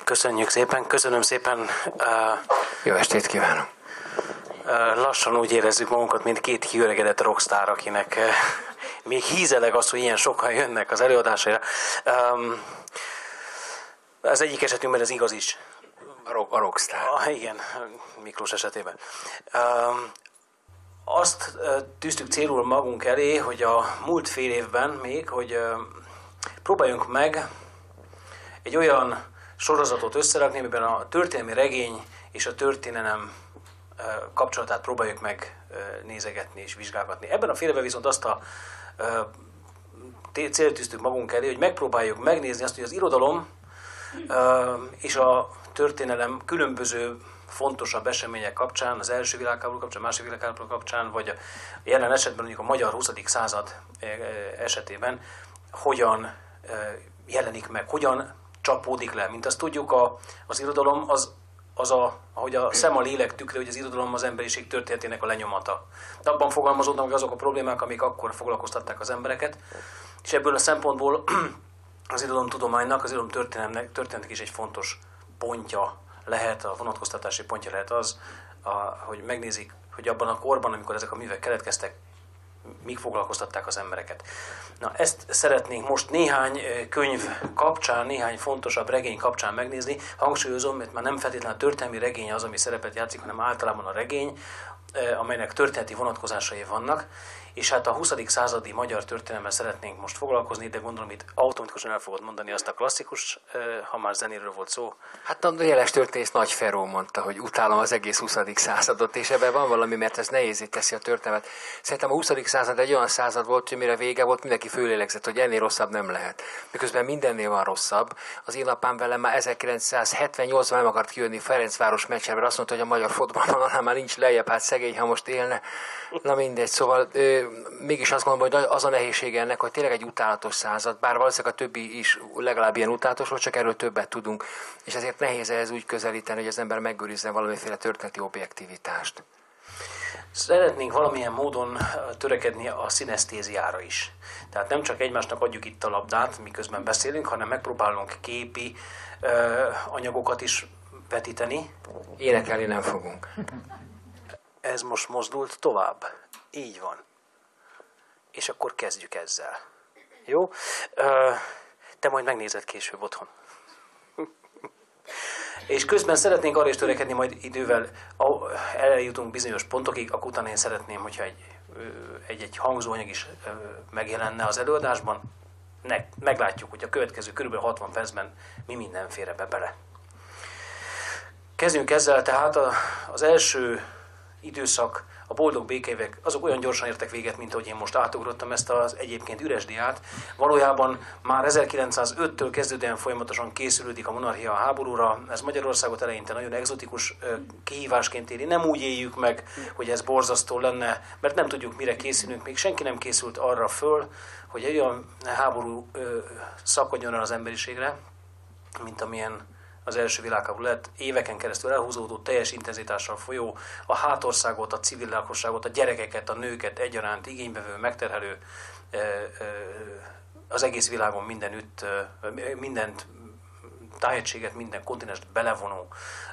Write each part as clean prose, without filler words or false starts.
Köszönjük szépen, köszönöm szépen. Jó estét kívánok! Lassan úgy érezzük magunkat, mint két kiöregedett rockstar, akinek még hízeleg az, hogy ilyen sokan jönnek az előadásaira. Az egyik esetünkben ez igaz is. A rockstar. Igen, Miklós esetében. Azt tűztük célul magunk elé, hogy a múlt fél évben még, hogy próbáljunk meg egy olyan sorozatot összerakni, amiben a történelmi regény és a történelem kapcsolatát próbáljuk meg nézegetni és vizsgálgatni. Ebben a fél évben viszont azt a célt tűztük magunk elé, hogy megpróbáljuk megnézni azt, hogy az irodalom és a történelem különböző fontosabb események kapcsán, az első világháború kapcsán, második világháború kapcsán, vagy a jelen esetben mondjuk a magyar 20. század esetében hogyan jelenik meg, hogyan csapódik le. Mint azt tudjuk, az irodalom ahogy a szem a lélek tükre, hogy az irodalom az emberiség történetének a lenyomata. De abban fogalmazódnak meg azok a problémák, amik akkor foglalkoztatták az embereket, és ebből a szempontból az irodalomtudománynak, az irodalomtörténetnek is egy fontos pontja lehet, a vonatkoztatási pontja lehet az, hogy megnézik, hogy abban a korban, amikor ezek a művek keletkeztek, mik foglalkoztatták az embereket. Na, ezt szeretnénk most néhány könyv kapcsán, néhány fontosabb regény kapcsán megnézni. Hangsúlyozom, mert már nem feltétlenül a történelmi regény az, ami szerepet játszik, hanem általában a regény, amelynek történeti vonatkozásai vannak. És hát a 20. századi magyar történelemmel szeretnénk most foglalkozni, de gondolom itt automatikusan el fogod mondani azt a klasszikus, ha már zenéről volt szó. Hát a jeles történész Nagy Feró mondta, hogy utálom az egész 20. századot, és ebben van valami, mert ez nehézé teszi a történelmet. Szerintem a 20. század egy olyan század volt, hogy mire vége volt, mindenki főlélegzett, hogy ennél rosszabb nem lehet. Miközben mindennél van rosszabb. Az én apám velem már 1978-ban nem akart kijönni Ferencváros meccsre, mert azt mondta, hogy a magyar fotballban már nincs lejjebb, hát szegény, ha most élne. Na mindegy, szóval mégis azt gondolom, hogy az a nehézsége ennek, hogy tényleg egy utálatos század, bár valószínűleg a többi is legalább ilyen utálatos volt, csak erről többet tudunk, és ezért nehéz ehhez úgy közelíteni, hogy az ember megőrizzen valamiféle történeti objektivitást. Szeretnénk valamilyen módon törekedni a szinesztéziára is. Tehát nem csak egymásnak adjuk itt a labdát, miközben beszélünk, hanem megpróbálunk képi anyagokat is vetíteni. Énekelni nem fogunk. Ez most mozdult tovább. Így van. És akkor kezdjük ezzel. Jó? Te majd megnézed később otthon. És közben szeretnénk arra is törekedni, majd idővel eljutunk bizonyos pontokig, akkor utána én szeretném, hogyha egy hangzóanyag is megjelenne az előadásban. Meglátjuk, hogy a következő kb. 60 percben mi minden fér ebbe bele. Kezdjünk ezzel, tehát az első időszak, a boldog békeévek, azok olyan gyorsan értek véget, mint ahogy én most átugrottam ezt az egyébként üres diát. Valójában már 1905-től kezdődően folyamatosan készülődik a monarchia a háborúra. Ez Magyarországot eleinte nagyon egzotikus kihívásként éri. Nem úgy éljük meg, hogy ez borzasztó lenne, mert nem tudjuk, mire készülünk. Még senki nem készült arra föl, hogy egy olyan háború szakadjon el az emberiségre, mint amilyen az első világháború lett, éveken keresztül elhúzódó, teljes intenzitással folyó, a hátországot, a civil lakosságot, a gyerekeket, a nőket egyaránt igénybevő, megterhelő, az egész világon mindenütt, mindent, tájegységet, minden kontinenst belevonó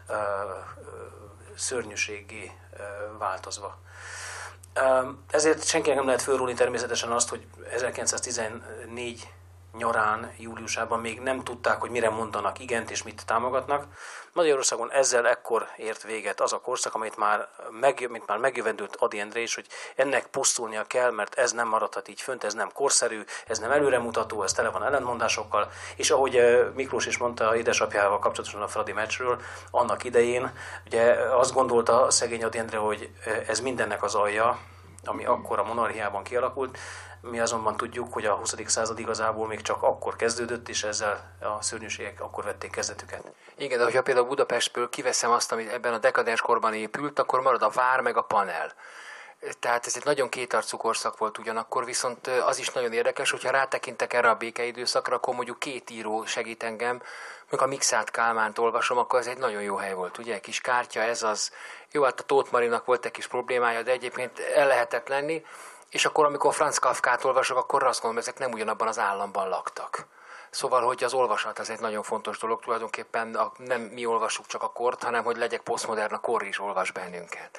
szörnyűséggé változva. Ezért senkinek nem lehet fölrúlni természetesen azt, hogy 1914 nyarán, júliusában még nem tudták, hogy mire mondanak igent és mit támogatnak. Magyarországon ezzel ekkor ért véget az a korszak, amit már megjövendült Ady Endre is, hogy ennek pusztulnia kell, mert ez nem maradhat így fönt, ez nem korszerű, ez nem előremutató, ez tele van ellentmondásokkal. És ahogy Miklós is mondta édesapjával kapcsolatosan a Fradi meccsről, annak idején, ugye azt gondolta szegény Ady Endre, hogy ez mindennek az alja, ami akkor a monarchiában kialakult. Mi azonban tudjuk, hogy a 20. század igazából még csak akkor kezdődött, és ezzel a szörnyűségek akkor vették kezdetüket. Igen, de hogyha például Budapestből kiveszem azt, amit ebben a dekadens korban épült, akkor marad a vár meg a panel. Tehát ez egy nagyon kétarcú korszak volt ugyanakkor, viszont az is nagyon érdekes, hogyha rátekintek erre a békeidőszakra, akkor mondjuk két író segít engem, mondjuk a Mikszát Kálmánt olvasom, akkor ez egy nagyon jó hely volt, ugye? Kis kártya, ez az. Jó, hát a Tóth Marinak volt egy kis problémája, de egyébként el lehetett lenni. És akkor, amikor Franz Kafkát olvasok, akkor azt gondolom, ezek nem ugyanabban az államban laktak. Szóval, hogy az olvasat az egy nagyon fontos dolog, tulajdonképpen nem mi olvassuk csak a kort, hanem hogy legyek posztmodern, a kor is olvas bennünket.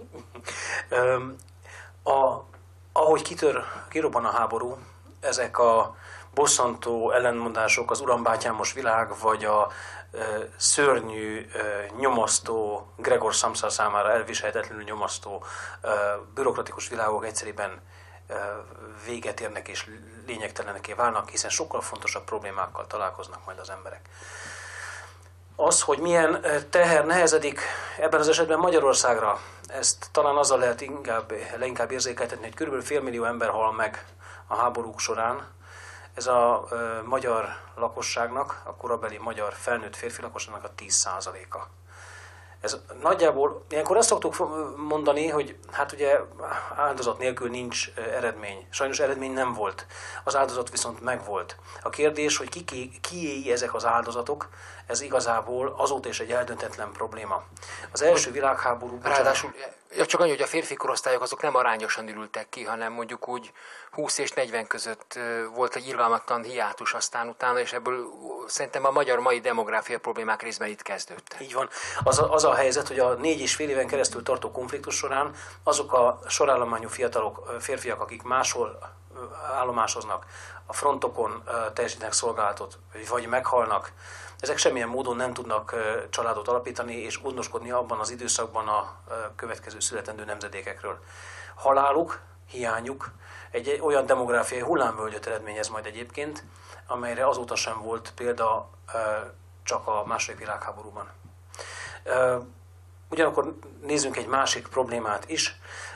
Ahogy kirobban a háború, ezek a bosszantó ellentmondások, az urambátyámos világ, vagy a szörnyű, nyomasztó, Gregor Samsa számára elviselhetetlenül nyomasztó bürokratikus világok egyszerűen véget érnek és lényegteleneké válnak, hiszen sokkal fontosabb problémákkal találkoznak majd az emberek. Az, hogy milyen teher nehezedik ebben az esetben Magyarországra, ezt talán azzal lehet leginkább érzékeltetni, hogy kb. 500 000 ember hal meg a háborúk során. Ez a magyar lakosságnak, a korabeli magyar felnőtt férfi lakosságnak a 10%-a. Ez nagyjából, ilyenkor azt szoktuk mondani, hogy hát ugye áldozat nélkül nincs eredmény. Sajnos eredmény nem volt. Az áldozat viszont megvolt. A kérdés, hogy kié ezek az áldozatok, ez igazából azóta is egy eldöntetlen probléma. Az első világháborúban... Ráadásul, csak annyi, hogy a férfi korosztályok azok nem arányosan ürültek ki, hanem mondjuk úgy 20 és 40 között volt egy irgalmatlan hiátus aztán utána, és ebből szerintem a magyar mai demográfia problémák részben itt kezdődtek. Így van. Az a helyzet, hogy a 4,5 éven keresztül tartó konfliktus során azok a sorállományú férfiak, akik máshol állomásoznak, a frontokon teljesítenek szolgálatot, vagy meghalnak, ezek semmilyen módon nem tudnak családot alapítani és gondoskodni abban az időszakban a következő születendő nemzedékekről. Haláluk, hiányuk egy olyan demográfiai hullámvölgyet eredményez majd egyébként, amelyre azóta sem volt példa csak a II. Világháborúban. Ugyanakkor nézzünk egy másik problémát is.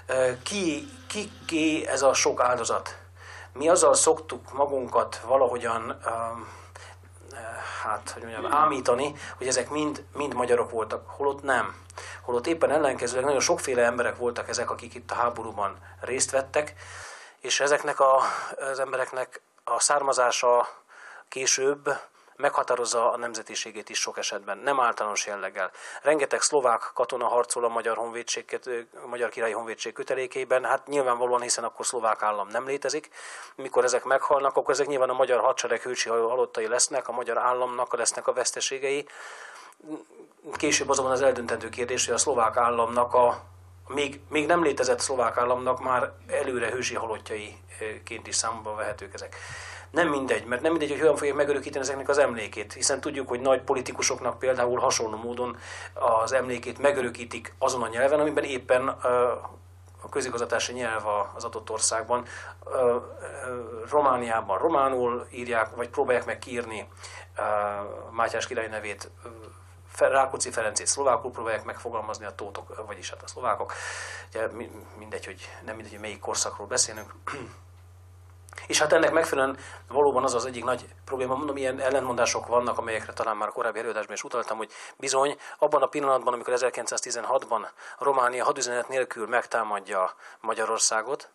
Ki ez a sok áldozat? Mi azzal szoktuk magunkat valahogyan ámítani, hogy ezek mind magyarok voltak, holott nem. Holott éppen ellenkezőleg nagyon sokféle emberek voltak ezek, akik itt a háborúban részt vettek, és ezeknek az embereknek a származása később meghatározza a nemzetiségét is sok esetben, nem általános jelleggel. Rengeteg szlovák katona harcol a Magyar Királyi Honvédség kötelékében, hát nyilvánvalóan, hiszen akkor szlovák állam nem létezik. Mikor ezek meghalnak, akkor ezek nyilván a magyar hadsereg hősi halottai lesznek, a magyar államnak lesznek a veszteségei. Később azonban az eldöntendő kérdés, hogy a szlovák államnak még nem létezett szlovák államnak már előre hősi halottjaiként is számba vehetők ezek. Nem mindegy, mert nem mindegy, hogy hogyan fogják megörökíteni ezeknek az emlékét, hiszen tudjuk, hogy nagy politikusoknak például hasonló módon az emlékét megörökítik azon a nyelven, amiben éppen a közigazgatási nyelv az adott országban. Romániában románul írják, vagy próbálják meg kiírni Mátyás király nevét, Rákóczi Ferencét szlovákul próbálják megfogalmazni a tótok, vagyis hát a szlovákok. Ugye mindegy, hogy melyik korszakról beszélünk. És hát ennek megfelelően valóban az egyik nagy probléma, mondom, ilyen ellentmondások vannak, amelyekre talán már a korábbi előadásban is utaltam, hogy bizony abban a pillanatban, amikor 1916-ban Románia hadüzenet nélkül megtámadja Magyarországot,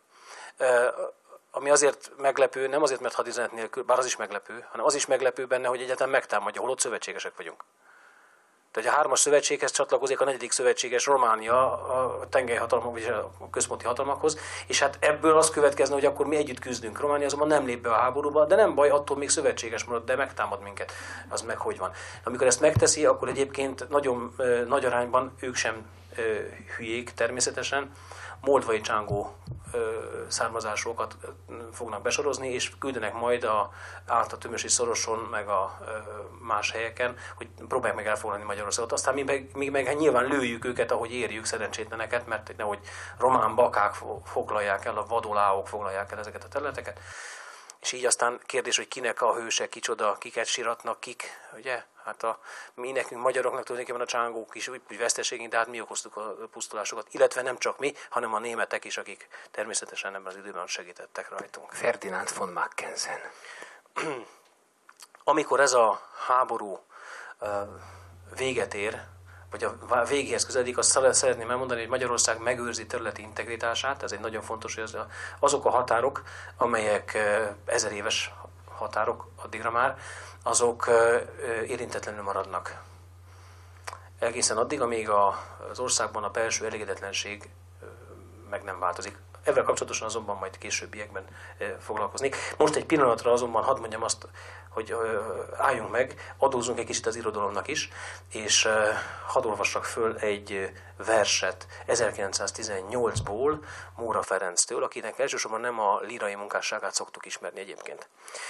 ami azért meglepő, nem azért, mert hadüzenet nélkül, bár az is meglepő, hanem az is meglepő benne, hogy egyáltalán megtámadja, holott szövetségesek vagyunk. Tehát a 3. szövetséghez csatlakozik a 4. szövetséges Románia a tengelyhatalmak, vagy a központi hatalmakhoz, és hát ebből az következne, hogy akkor mi együtt küzdünk. Románia azonban nem lép be a háborúba, de nem baj, attól még szövetséges marad, de megtámad minket. Az meg hogy van. Amikor ezt megteszi, akkor egyébként nagyon nagy arányban ők sem hülyék természetesen, moldvai csángó származásokat fognak besorozni, és küldenek majd át a Tömösi Szoroson, meg a más helyeken, hogy próbálják meg elfoglalni Magyarországot. Aztán mi meg nyilván lőjük őket, ahogy érjük, szerencsétleneket, mert nehogy román bakák foglalják el, a vadoláok foglalják el ezeket a területeket. És így aztán kérdés, hogy kinek a hőse, kicsoda, kiket síratnak, ugye? Hát mi nekünk magyaroknak tulajdonképpen a csángók is úgy veszteségünk, de hát mi okoztuk a pusztulásokat. Illetve nem csak mi, hanem a németek is, akik természetesen ebben az időben segítettek rajtunk. Ferdinand von Mackensen. Amikor ez a háború véget ér, vagy a végéhez közeledik, azt szeretném elmondani, hogy Magyarország megőrzi területi integritását, ez egy nagyon fontos, hogy azok a határok, amelyek 1000 éves határok addigra már, azok érintetlenül maradnak. Egészen addig, amíg az országban a belső elégedetlenség meg nem változik. Ezzel kapcsolatosan azonban majd későbbiekben foglalkoznék. Most egy pillanatra azonban hadd mondjam azt, hogy álljunk meg, adózzunk egy kicsit az irodalomnak is, és hadd olvassak föl egy verset 1918-ból Móra Ferenctől, akinek elsősorban nem a lírai munkásságát szoktuk ismerni egyébként.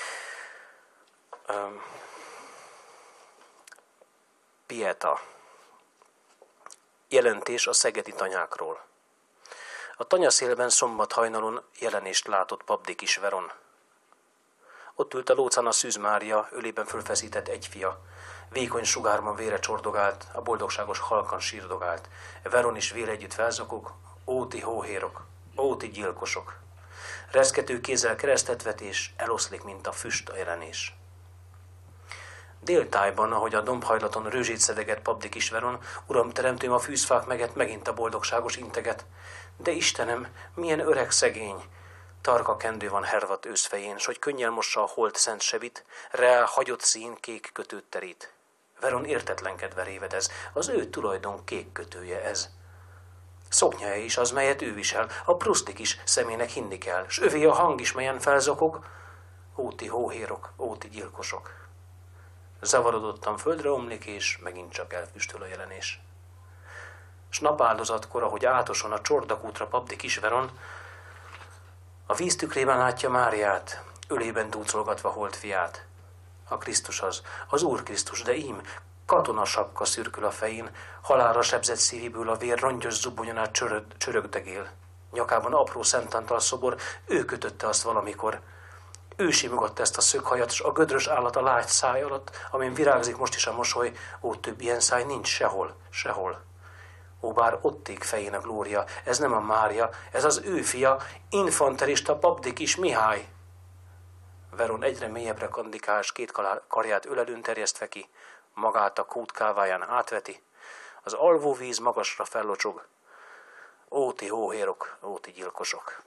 Pieta. Jelentés a szegedi tanyákról. A tanyaszélben szombat hajnalon jelenést látott Pabdik is Veron. Ott ült a lócán a Szűz Mária, ölében fölfeszített egy fia. Vékony sugárban vére csordogált, a boldogságos halkan sírdogált. Veron is vér együtt felzokog, óti hóhérok, óti gyilkosok. Reszkető kézzel keresztet vetés, eloszlik, mint a füst a jelenés. Déltájban, ahogy a dombhajlaton rőzsét szedeget Pabdik is Veron, uram teremtőm a fűzfák meget, megint a boldogságos integet. De Istenem, milyen öreg szegény! Tarka kendő van hervat őszfején, s hogy könnyel mossa a holt szent sebit, reál hagyott szín kék kötőt terít. Veron értetlenkedve révedez, az ő tulajdon kék kötője ez. Szoknyája is az, melyet ő visel, a brusztik is szemének hinni kell, s övé a hang is, melyen felzokog, óti hóhérok, óti gyilkosok. Zavarodottan földre omlik, és megint csak elfüstöl a jelenés. S napáldozatkor, ahogy átoson a Csordakútra Pabdik is Veron, a víztükrében látja Máriát, ölében dúcolgatva holt fiát. A Krisztus az Úr Krisztus, de ím, katonasapka szürkül a fején, halálra sebzett szíviből a vér rongyos zubbonyon át csörögdegél. Nyakában apró Szentantal szobor, ő kötötte azt valamikor. Ő simogatta ezt a szöghajat, s a gödrös állat a lágy száj alatt, amin virágzik most is a mosoly, ó, több ilyen száj nincs sehol, sehol. Ó, bár ott ég fején a glória, ez nem a Mária, ez az ő fia, infanterista Pabdik is Mihály. Veron egyre mélyebbre kandikál, s két karját ölelőn terjesztve ki, magát a kút káváján átveti, az alvó víz magasra fellocsog. Óti hóhérok, óti gyilkosok.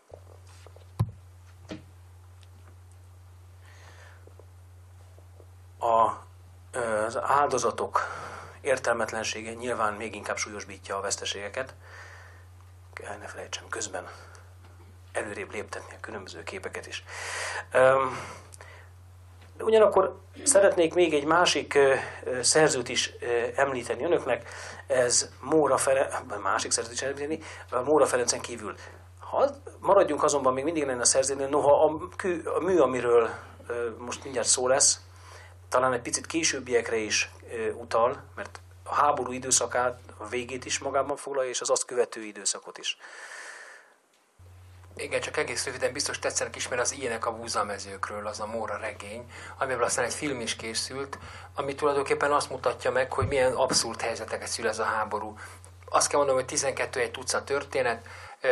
Az áldozatok értelmetlensége nyilván még inkább súlyosbítja a veszteségeket. Ne felejtsem közben előrébb léptetni a különböző képeket is. De ugyanakkor szeretnék még egy másik szerzőt is említeni önöknek, ez Móra Ferencen kívül. Maradjunk azonban még mindig a szerzőnél, noha a mű, amiről most mindjárt szó lesz, talán egy picit későbbiekre is utal, mert a háború időszakát, a végét is magában foglalja, és az azt követő időszakot is. Igen, csak egész röviden biztos tetszenek is, mert az Ilyenek a búzamezőkről, az a Móra regény, amiből aztán egy film is készült, ami tulajdonképpen azt mutatja meg, hogy milyen abszurd helyzeteket szül ez a háború. Azt kell mondanom, hogy 12 egy tucat történet,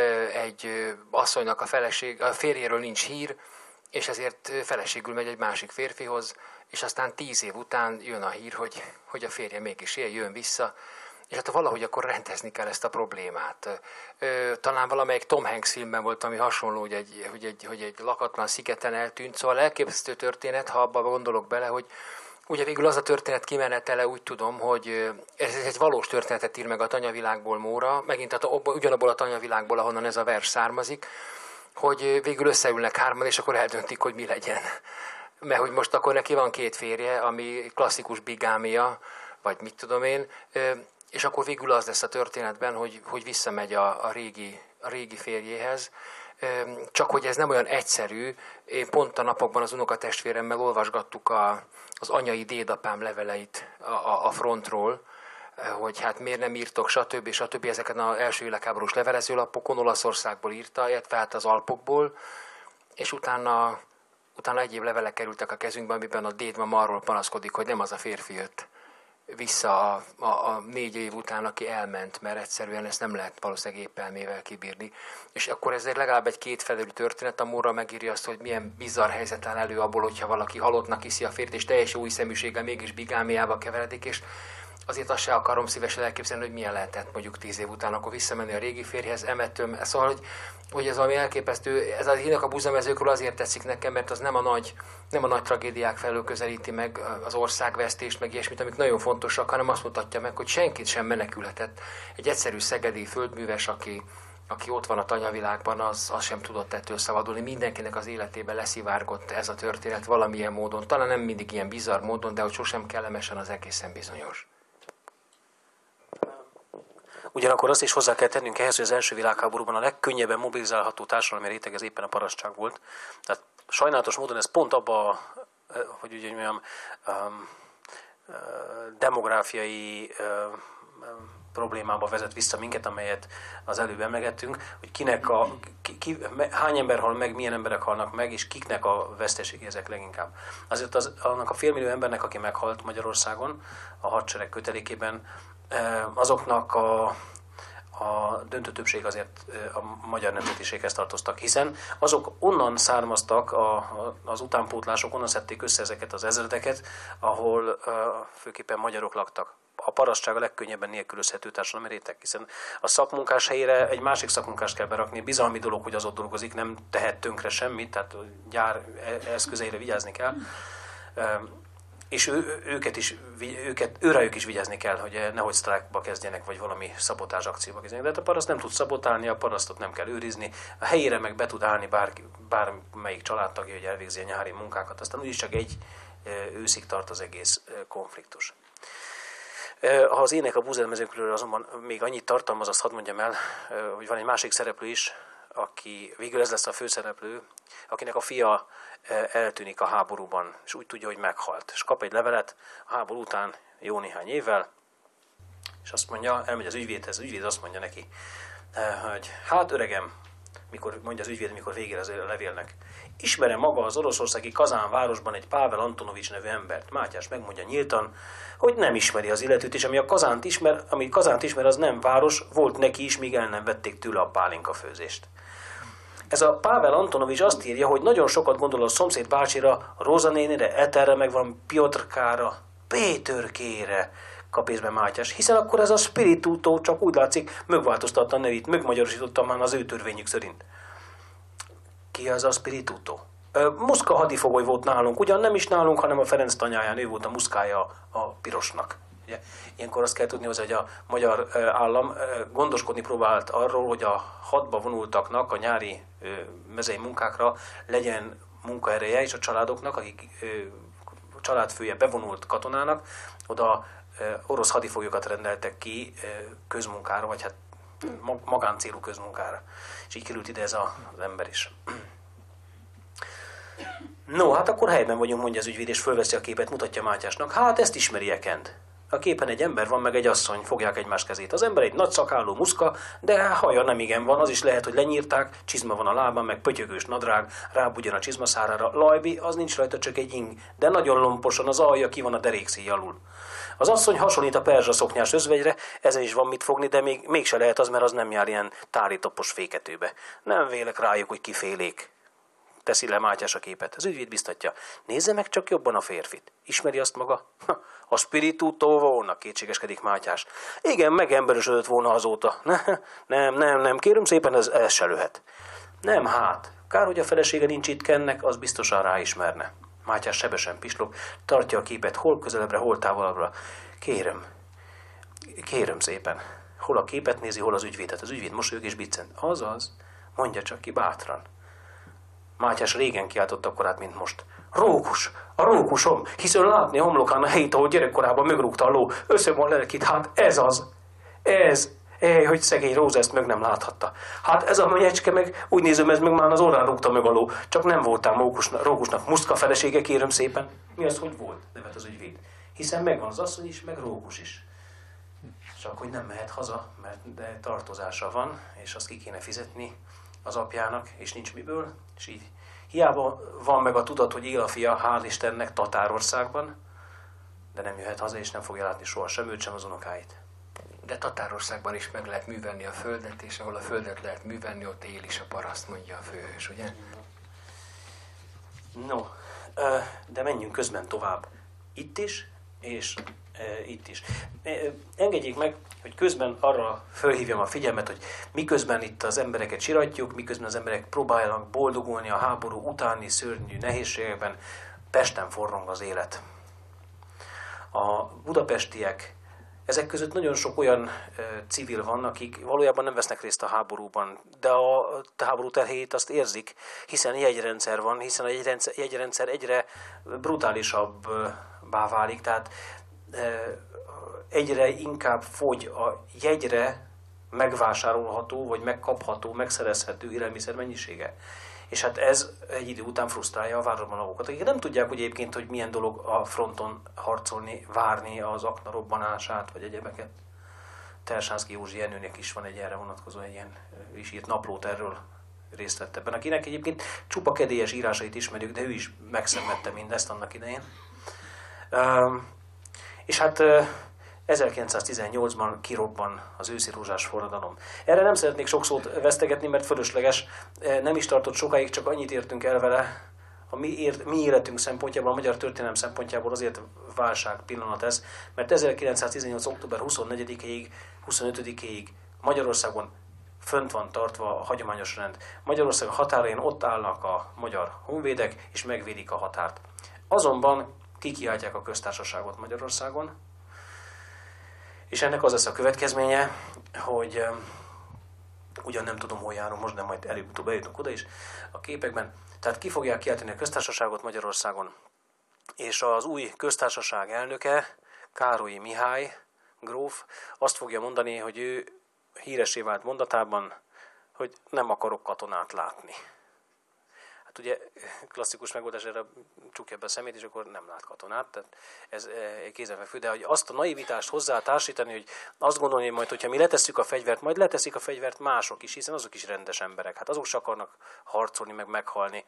egy asszonynak a férjéről nincs hír, és ezért feleségül megy egy másik férfihoz, és aztán 10 év után jön a hír, hogy a férje mégis él, jön vissza, és hát valahogy akkor rendezni kell ezt a problémát. Talán valamelyik Tom Hanks filmben volt, ami hasonló, hogy egy lakatlan szigeten eltűnt, szóval elképesztő történet, ha abba gondolok bele, hogy ugye végül az a történet kimenetele, úgy tudom, hogy ez egy valós történetet ír meg a tanyavilágból Móra, megint ugyanabból a tanyavilágból, ahonnan ez a vers származik, hogy végül összeülnek hárman, és akkor eldöntik, hogy mi legyen. Mert hogy most akkor neki van 2 férje, ami klasszikus bigámia, vagy mit tudom én, és akkor végül az lesz a történetben, hogy visszamegy a régi férjéhez. Csak hogy ez nem olyan egyszerű, én pont a napokban az unokatestvéremmel olvasgattuk az anyai dédapám leveleit a frontról, hogy hát miért nem írtok, stb. Ezeken az első világháborús levelezőlapokon Olaszországból írta, illetve hát az Alpokból, és utána egyéb levelek kerültek a kezünkbe, amiben a dédmam arról panaszkodik, hogy nem az a férfi jött vissza a 4 év után, aki elment, mert egyszerűen ezt nem lehet valószínűleg épelmével kibírni. És akkor ez legalább egy kétfelelű történet, a Móra megírja azt, hogy milyen bizarr helyzet áll elő abból, hogyha valaki halottnak hiszi a férjt, és teljes új szeműséggel mégis bigámiába keveredik, és azért azt se akarom szívesen elképzelni, hogy milyen lehetett mondjuk 10 év után akkor visszamenni a régi férjhez, emetőm. Szóval, hogy ez valami elképesztő, ez az Ilyenek a búzamezőkről azért tetszik nekem, mert az nem a nagy tragédiák felől közelíti meg az országvesztést, meg ilyesmit, amik nagyon fontosak, hanem azt mutatja meg, hogy senkit sem menekülhetett. Egy egyszerű szegedi földműves, aki ott van a tanyavilágban, az sem tudott ettől szabadulni. Mindenkinek az életében leszivárgott ez a történet valamilyen módon. Talán nem mindig ilyen bizarr módon, de hogy sosem kellemesen, az egészen bizonyos. Ugyanakkor azt is hozzá kell tennünk ehhez, hogy az első világháborúban a legkönnyebben mobilizálható társadalmi réteg ez éppen a parasztság volt. Tehát sajnálatos módon ez pont abba, hogy ugye mondjam, demográfiai problémába vezet vissza minket, amelyet az előbb emlegettünk, hogy hány ember hal meg, milyen emberek halnak meg, és kiknek a veszteségei ezek leginkább. Azért annak a félmillió embernek, aki meghalt Magyarországon a hadsereg kötelékében, azoknak a döntő többség azért a magyar nemzetiséghez tartoztak, hiszen azok onnan származtak, az utánpótlások onnan szedték össze ezeket az ezredeket, ahol főképpen magyarok laktak. A parasztság a legkönnyebben nélkülözhető társadalmi réteg, hiszen a szakmunkás helyére egy másik szakmunkást kell berakni, bizalmi dolog, hogy az ott dolgozik, nem tehet tönkre semmit, tehát gyár eszközeire vigyázni kell. És őrájuk is vigyázni kell, hogy nehogy sztrájkba kezdjenek, vagy valami szabotázs akcióba kezdjenek. De hát a paraszt nem tud szabotálni, a parasztot nem kell őrizni, a helyére meg be tud állni bármelyik családtagja, hogy elvégzi a nyári munkákat. Aztán úgyis csak egy őszig tart az egész konfliktus. Ha az ének a búzelmezőkről azonban még annyit tartalmaz, azt hadd mondjam el, hogy van egy másik szereplő is, aki végül ez lesz a főszereplő, akinek a fia eltűnik a háborúban, és úgy tudja, hogy meghalt. És kap egy levelet a háború után jó néhány évvel, és azt mondja, elmegy az ügyvédhez, az ügyvéd azt mondja neki, hogy hát öregem, mondja az ügyvéd, mikor végére az levélnek, ismerem maga az oroszországi Kazán városban egy Pável Antonovics nevű embert. Mátyás megmondja nyíltan, hogy nem ismeri az illetőt, és ami Kazánt ismer, az nem város, volt neki is, míg el nem vették tőle a pálinka főzést. Ez a Pável Antonovics azt írja, hogy nagyon sokat gondol a szomszéd bácsira, a Róza nénire, Eterre, meg van Piotrkára, Pétörkére, kap észbe Mátyás, hiszen akkor ez a Spiritutó csak úgy látszik, megváltoztatta a nevét, megmagyarosította már az ő törvényük szerint. Ki az a Spiritutó? Muszka hadifogoly volt nálunk, ugyan nem is nálunk, hanem a Ferenc tanyáján, ő volt a muszkája a pirosnak. Ugye? Ilyenkor azt kell tudni, hogy a magyar állam gondoskodni próbált arról, hogy a hadba vonultaknak a nyári mezei munkákra legyen munkaereje, és a családoknak, akik családfője bevonult katonának, oda orosz hadifoglyokat rendeltek ki közmunkára, vagy hát magáncélú közmunkára. És így került ide ez az ember is. No, hát akkor helyben vagyunk, mondja az ügyvéd, és fölveszi a képet, mutatja Mátyásnak. Hát ezt ismeri Kend. A képen egy ember van, meg egy asszony, fogják egymás kezét. Az ember egy nagy szakálló muszka, de haja nem igen van, az is lehet, hogy lenyírták, csizma van a lábán, meg pötyögős nadrág, rábugyan a csizmaszárára. Lajbi, az nincs rajta, csak egy ing, de nagyon lomposan, az alja ki van a derékszíj alul. Az asszony hasonlít a perzsa szoknyás özvegyre, ezen is van mit fogni, de mégse lehet az, mert az nem jár ilyen tálítopos féketőbe. Nem vélek rájuk, hogy kifélék. Teszi le Mátyás a képet. Az ügyvéd biztatja. Nézze meg csak jobban a férfit. Ismeri azt maga? A Spiritutó volna, kétségeskedik Mátyás. Igen, megemberösödött volna azóta. Nem, kérem szépen, ez se löhet. Nem hát, kár, hogy a felesége nincs itt Kennek, az biztosan ráismerne. Mátyás sebesen pislog, tartja a képet hol közelebbre, hol távolabbra. Kérem szépen. Hol a képet nézi, hol az ügyvédet. Az ügyvéd mosolyog és biccent. Azaz, mondja csak ki bátran. Mátyás régen kiáltott akkorát, mint most. Rókus! A rókusom! Hiszen látni homlokán a helyét, ahol gyerekkorában megrúgta a ló. Össze a lelkit, hát ez az! Ez! Hogy szegény Róza ezt meg nem láthatta. Hát ez a mönyecske meg, úgy nézem, ez meg már az orrán rúgta meg a ló. Csak nem voltál rókusnak muszka felesége, kérem szépen. Mi az, hogy volt? Nevet az ügyvéd. Hiszen megvan az asszony is, meg Rókus is. Csak hogy nem mehet haza, mert tartozása van, és azt ki kéne fizetni az apjának, és nincs miből, és így hiába van meg a tudat, hogy él a fia, hál' Istennek, Tatárországban, de nem jöhet haza, és nem fogja látni soha sem őt, sem az unokáit. De Tatárországban is meg lehet művelni a földet, és ahol a földet lehet művelni, ott él is a paraszt, mondja a főhős, ugye? No, de menjünk közben tovább. Itt is, és itt is. Engedjék meg, hogy közben arra fölhívjam a figyelmet, hogy miközben itt az embereket siratjuk, miközben az emberek próbálnak boldogulni a háború utáni szörnyű nehézségekben, Pesten forrong az élet. A budapestiek ezek között nagyon sok olyan civil van, akik valójában nem vesznek részt a háborúban, de a háború terhéjét azt érzik, hiszen jegyrendszer van, hiszen a jegyrendszer egyre brutálisabbá válik, tehát egyre inkább fogy a jegyre megvásárolható, vagy megkapható, megszerezhető élelmiszer mennyisége. És hát ez egy idő után frusztrálja a városban lakókat, akik nem tudják, hogy egyébként, hogy milyen dolog a fronton harcolni, várni az akna robbanását, vagy egyebeket. Tersánszky Józsi Jenőnek is van egy erre vonatkozó egy ilyen, is írt naplót, erről részt vett ebben, akinek egyébként csupa kedélyes írásait ismerjük, de ő is megszenvedte mindezt annak idején. És hát 1918-ban kirobban az őszi rózsás forradalom. Erre nem szeretnék sok szót vesztegetni, mert fölösleges, nem is tartott sokáig, csak annyit értünk el vele, a mi életünk szempontjából, a magyar történelem szempontjából azért válság pillanat ez, mert 1918. október 24-ig, 25-ig Magyarországon fönt van tartva a hagyományos rend. Magyarország határain ott állnak a magyar honvédek, és megvédik a határt. Azonban kikiáltják a köztársaságot Magyarországon, és ennek az lesz a következménye, hogy ugyan nem tudom, hol járunk most, de majd előbb-utóbb eljutunk oda is a képekben. Tehát ki fogják kiáltani a köztársaságot Magyarországon, és az új köztársaság elnöke, Károlyi Mihály gróf azt fogja mondani, hogy ő híressé vált mondatában, hogy nem akarok katonát látni. Hát ugye klasszikus megoldás, erre csukja be a szemét, és akkor nem lát katonát, tehát ez kézenfekvő, de hogy azt a naivitást hozzá társítani, hogy azt gondolni majd, hogyha mi letesszük a fegyvert, majd leteszik a fegyvert mások is, hiszen azok is rendes emberek, hát azok sem akarnak harcolni, meg meghalni.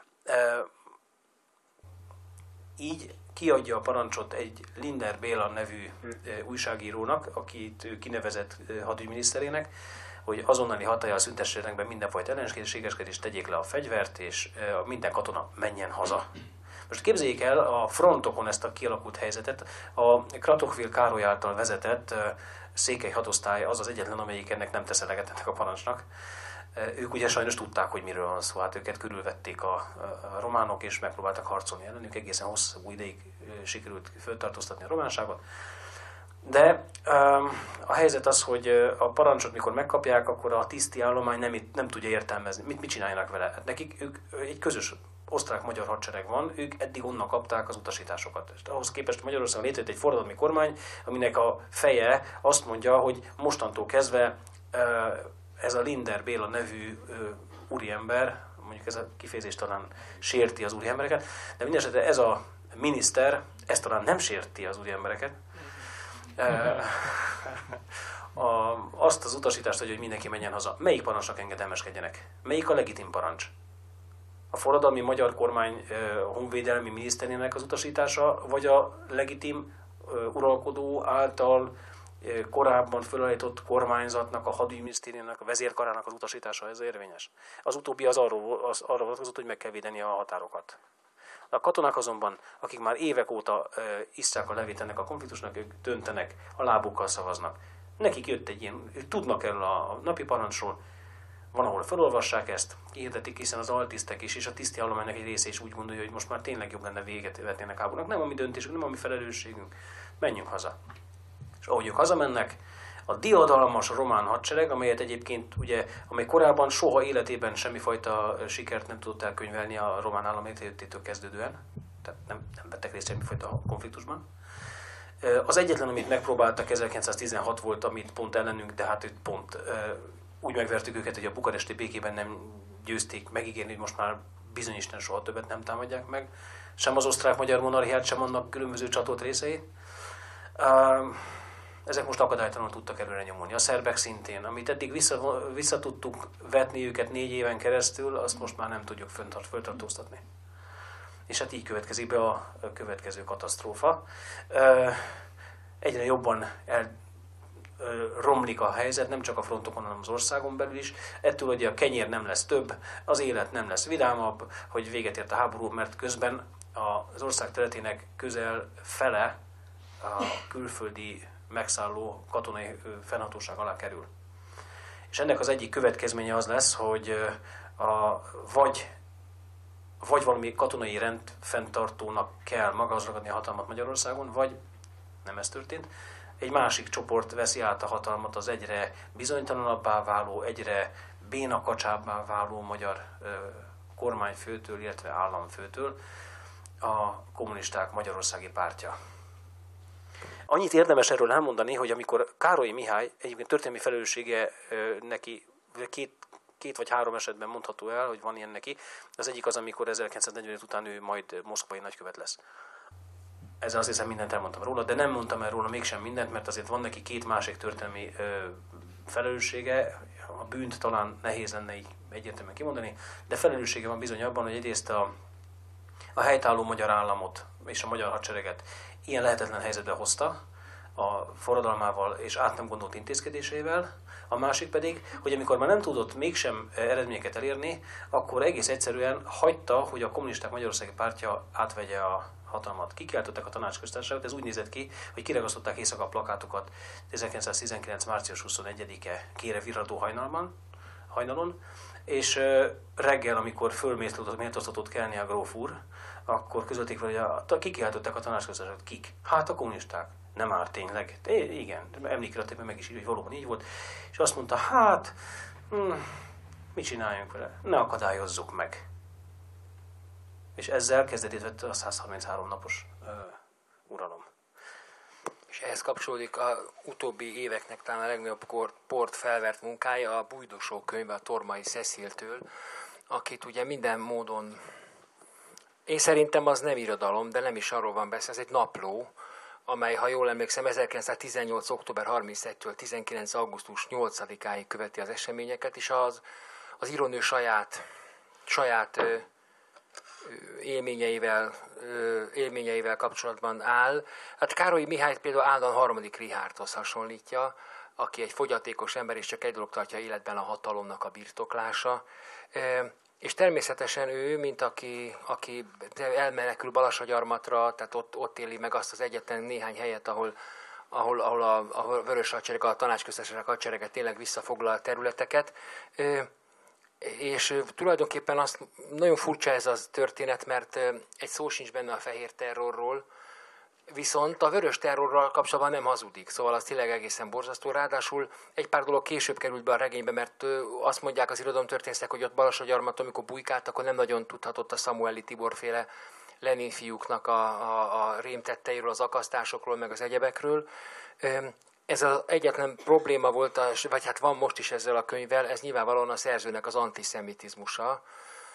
Így kiadja a parancsot egy Lindner Béla nevű újságírónak, akit ő kinevezett hadügyminiszterének, hogy azonnali hatállyal szüntessenek be mindenfajta ellenségeskedést, tegyék le a fegyvert, és minden katona menjen haza. Most képzeljék el a frontokon ezt a kialakult helyzetet. A Kratochvil Károly által vezetett székely hadosztály az az egyetlen, amelyik ennek nem tesz eleget ennek a parancsnak. Ők ugye sajnos tudták, hogy miről van szó, hát őket körülvették a románok, és megpróbáltak harcolni ellenük, egészen hosszú ideig sikerült föltartóztatni a románságot. De a helyzet az, hogy a parancsot mikor megkapják, akkor a tiszti állomány nem tudja értelmezni. Mit csináljanak vele? Hát nekik egy közös osztrák-magyar hadsereg van, ők eddig onnan kapták az utasításokat. És ahhoz képest Magyarországon létrejött egy forradalmi kormány, aminek a feje azt mondja, hogy mostantól kezdve ez a Lindner Béla nevű úriember, mondjuk ez a kifejezés talán sérti az úriembereket, de mindesetre ez a miniszter, ez talán nem sérti az úriembereket, azt az utasítást adja, hogy mindenki menjen haza. Melyik parancsnak engedelmeskedjenek? Melyik a legitim parancs? A forradalmi magyar kormány honvédelmi miniszterének az utasítása, vagy a legitim uralkodó által korábban felállított kormányzatnak, a hadügyminisztériumnak, a vezérkarának az utasítása, ez érvényes? Az utóbbi az arra vonatkozott, hogy meg kell védeni a határokat. A katonák azonban, akik már évek óta isszák a levét ennek a konfliktusnak, ők döntenek, a lábukkal szavaznak. Nekik jött egy ilyen, ők tudnak erről a napi parancsról, van, ahol felolvassák ezt, hirdetik, hiszen az altisztek is, és a tiszti állománynak egy része is úgy gondolja, hogy most már tényleg jobb lenne véget vetni ennek háborúnak. Nem a mi döntésünk, nem a mi felelősségünk. Menjünk haza. És ahogy ők hazamennek, a diadalmas román hadsereg, amelyet egyébként, ugye, amely korábban soha életében semmifajta sikert nem tudott elkönyvelni a román állam létrejöttétől kezdődően, tehát nem vettek részt semmifajta konfliktusban. Az egyetlen, amit megpróbáltak 1916 volt, amit pont ellenünk, de hát pont úgy megvertük őket, hogy a bukaresti békében nem győzték megígérni, hogy most már bizonyisten soha többet nem támadják meg, sem az osztrák-magyar monarchiát, sem annak különböző csatolt részeit. Ezek most akadálytalanul tudtak előre nyomulni. A szerbek szintén, amit eddig vissza tudtuk vetni őket 4 éven keresztül, azt most már nem tudjuk föltartóztatni. És hát így következik be a következő katasztrófa. Egyre jobban romlik a helyzet, nem csak a frontokon, hanem az országon belül is. Ettől, hogy a kenyér nem lesz több, az élet nem lesz vidámabb, hogy véget ért a háború, mert közben az ország területének közel fele a külföldi megszálló katonai fennhatóság alá kerül. És ennek az egyik következménye az lesz, hogy vagy valami katonai rendfenntartónak kell magához ragadni a hatalmat Magyarországon, vagy nem ez történt, egy másik csoport veszi át a hatalmat, az egyre bizonytalanabbá váló, egyre bénakacsábbá váló magyar kormányfőtől, illetve államfőtől, a kommunisták magyarországi pártja. Annyit érdemes erről elmondani, hogy amikor Károly Mihály, egyébként történelmi felelőssége neki két vagy három esetben mondható el, hogy van ilyen neki. Az egyik az, amikor 1945 után ő majd moszkvai nagykövet lesz. Ezzel azt hiszem mindent elmondtam róla, de nem mondtam el róla mégsem mindent, mert azért van neki két másik történelmi felelőssége. A bűnt talán nehéz lenne így egyértelműen kimondani, de felelőssége van bizony abban, hogy egyrészt a helytálló magyar államot és a magyar hadsereget ilyen lehetetlen helyzetbe hozta a forradalmával és át nem gondolt intézkedéseivel, a másik pedig, hogy amikor már nem tudott mégsem eredményeket elérni, akkor egész egyszerűen hagyta, hogy a kommunisták magyarországi pártja átvegye a hatalmat. Kikeltöttek a tanácsköztársaságot, ez úgy nézett ki, hogy kiragasztották éjszaka a plakátokat 1919. március 21-e kére virradó hajnalon, és reggel, amikor fölméltóztatott kelni a gróf úr, akkor közölték vele, hogy kikeltöttek a tanácsköztársaságot. Kik? Hát a kommunisták. Nem áll tényleg. De igen, emlékiratekben meg is írja, hogy valóban így volt. És azt mondta, hát, mit csináljunk vele? Ne akadályozzuk meg. És ezzel kezdetét vette a 133 napos uralom. És ehhez kapcsolódik a utóbbi éveknek talán a legnagyobb port felvert munkája, a Bújdosó könyve a Tormai Ceciltől, akit ugye minden módon, én szerintem az nem irodalom, de nem is arról van beszélve, ez egy napló, amely, ha jól emlékszem, 1918. október 31-től 19. augusztus 8-áig követi az eseményeket, és az írónő saját élményeivel kapcsolatban áll. Hát Károly Mihályt például állandóan harmadik Richárdhoz hasonlítja, aki egy fogyatékos ember, és csak egy dolog tartja életben, a hatalomnak a birtoklása. És természetesen ő, mint aki elmenekül Balassagyarmatra, tehát ott éli meg azt az egyetlen néhány helyet, ahol a Vörös Hadsereg, a Tanácsköztársaság hadserege tényleg visszafoglal a területeket. És tulajdonképpen azt nagyon furcsa ez a történet, mert egy szó sincs benne a fehér terrorról, viszont a vörös terrorral kapcsolatban nem hazudik, szóval az tényleg egészen borzasztó. Ráadásul egy pár dolog később került be a regénybe, mert azt mondják az irodalomtörténészek, hogy ott Balassagyarmaton, amikor bujkált, akkor nem nagyon tudhatott a Samueli Tibor-féle Lenin fiúknak a rémtetteiről, az akasztásokról, meg az egyebekről. Ez az egyetlen probléma volt, vagy hát van most is ezzel a könyvvel, ez nyilvánvalóan a szerzőnek az antiszemitizmusa,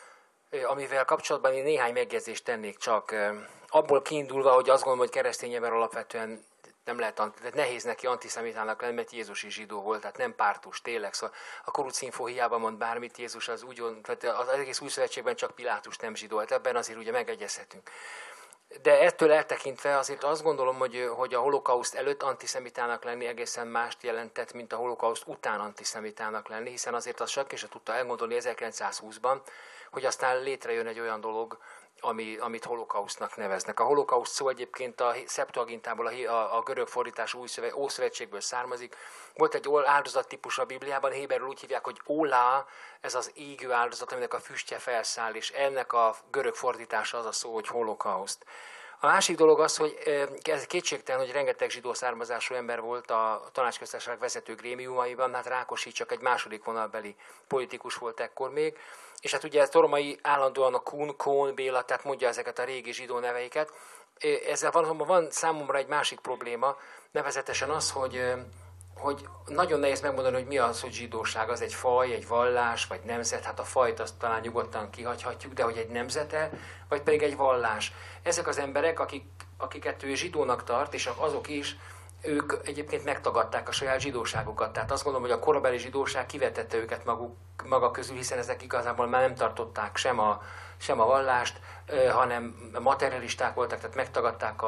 amivel kapcsolatban én néhány megjegyzést tennék csak. Abból kiindulva, hogy azt gondolom, hogy keresztény ember alapvetően nem lehet, tehát nehéz neki antiszemitának lenni, mert Jézus is zsidó volt, tehát nem pártus, tényleg. Szóval a Kurucinfó hiába mond bármit, Jézus az úgy, tehát az egész új szövetségben csak Pilátus nem zsidó, hát ebben azért ugye megegyezhetünk. De ettől eltekintve azért azt gondolom, hogy a holokauszt előtt antiszemitának lenni egészen mást jelentett, mint a holokauszt után antiszemitának lenni, hiszen azért az senki se tudta elgondolni 1920-ban, hogy aztán létrejön egy olyan dolog, amit holokausztnak neveznek. A holokauszt szó egyébként a Septuagintából, a görög fordítás Ószövetségből származik. Volt egy áldozattípus a Bibliában, héberül úgy hívják, hogy Olá, ez az égő áldozat, aminek a füstje felszáll, és ennek a görög fordítása az a szó, hogy holokauszt. A másik dolog az, hogy ez kétségtelen, hogy rengeteg zsidó származású ember volt a Tanácsköztársaság vezető grémiumaiban, hát Rákosi csak egy második vonalbeli politikus volt ekkor még, és hát ugye Tormai állandóan a Kun, Béla, tehát mondja ezeket a régi zsidó neveiket. Ezzel van számomra egy másik probléma, nevezetesen az, hogy nagyon nehéz megmondani, hogy mi az, hogy zsidóság, az egy faj, egy vallás, vagy nemzet, hát a fajt azt talán nyugodtan kihagyhatjuk, de hogy egy nemzete, vagy pedig egy vallás. Ezek az emberek, akiket ő zsidónak tart, és azok is, ők egyébként megtagadták a saját zsidóságukat. Tehát azt gondolom, hogy a korabeli zsidóság kivetette őket maga közül, hiszen ezek igazából már nem tartották sem a vallást, hanem materialisták voltak, tehát megtagadták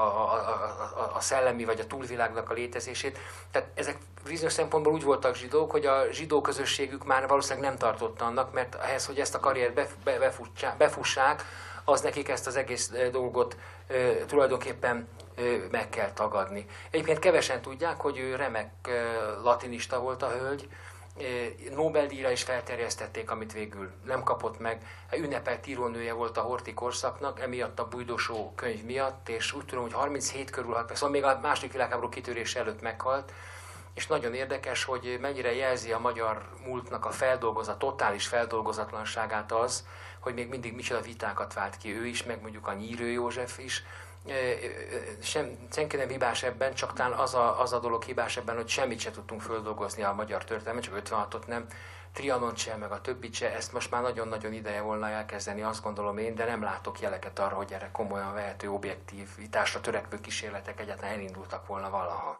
a szellemi vagy a túlvilágnak a létezését. Tehát ezek bizonyos szempontból úgy voltak zsidók, hogy a zsidó közösségük már valószínűleg nem tartott annak, mert ehhez, hogy ezt a karriert befussák, az nekik ezt az egész dolgot tulajdonképpen meg kell tagadni. Egyébként kevesen tudják, hogy ő remek latinista volt a hölgy, Nobel-díjra is felterjesztették, amit végül nem kapott meg. Ünnepelt írónője volt a Horthy korszaknak, emiatt a bújdosó könyv miatt, és úgy tudom, hogy 37 körül halt meg, szóval még a második világháború kitörése előtt meghalt. És nagyon érdekes, hogy mennyire jelzi a magyar múltnak a totális feldolgozatlanságát az, hogy még mindig micsoda vitákat vált ki ő is, meg mondjuk a Nyírő József is. Senki nem hibás ebben, csak talán az a dolog hibás ebben, hogy semmit se tudtunk földolgozni a magyar történelmet, csak 56-ot nem, Trianon se, meg a többit se, ezt most már nagyon-nagyon ideje volna elkezdeni, azt gondolom én, de nem látok jeleket arra, hogy erre komolyan vehető objektivitásra törekvő kísérletek egyáltalán elindultak volna valaha.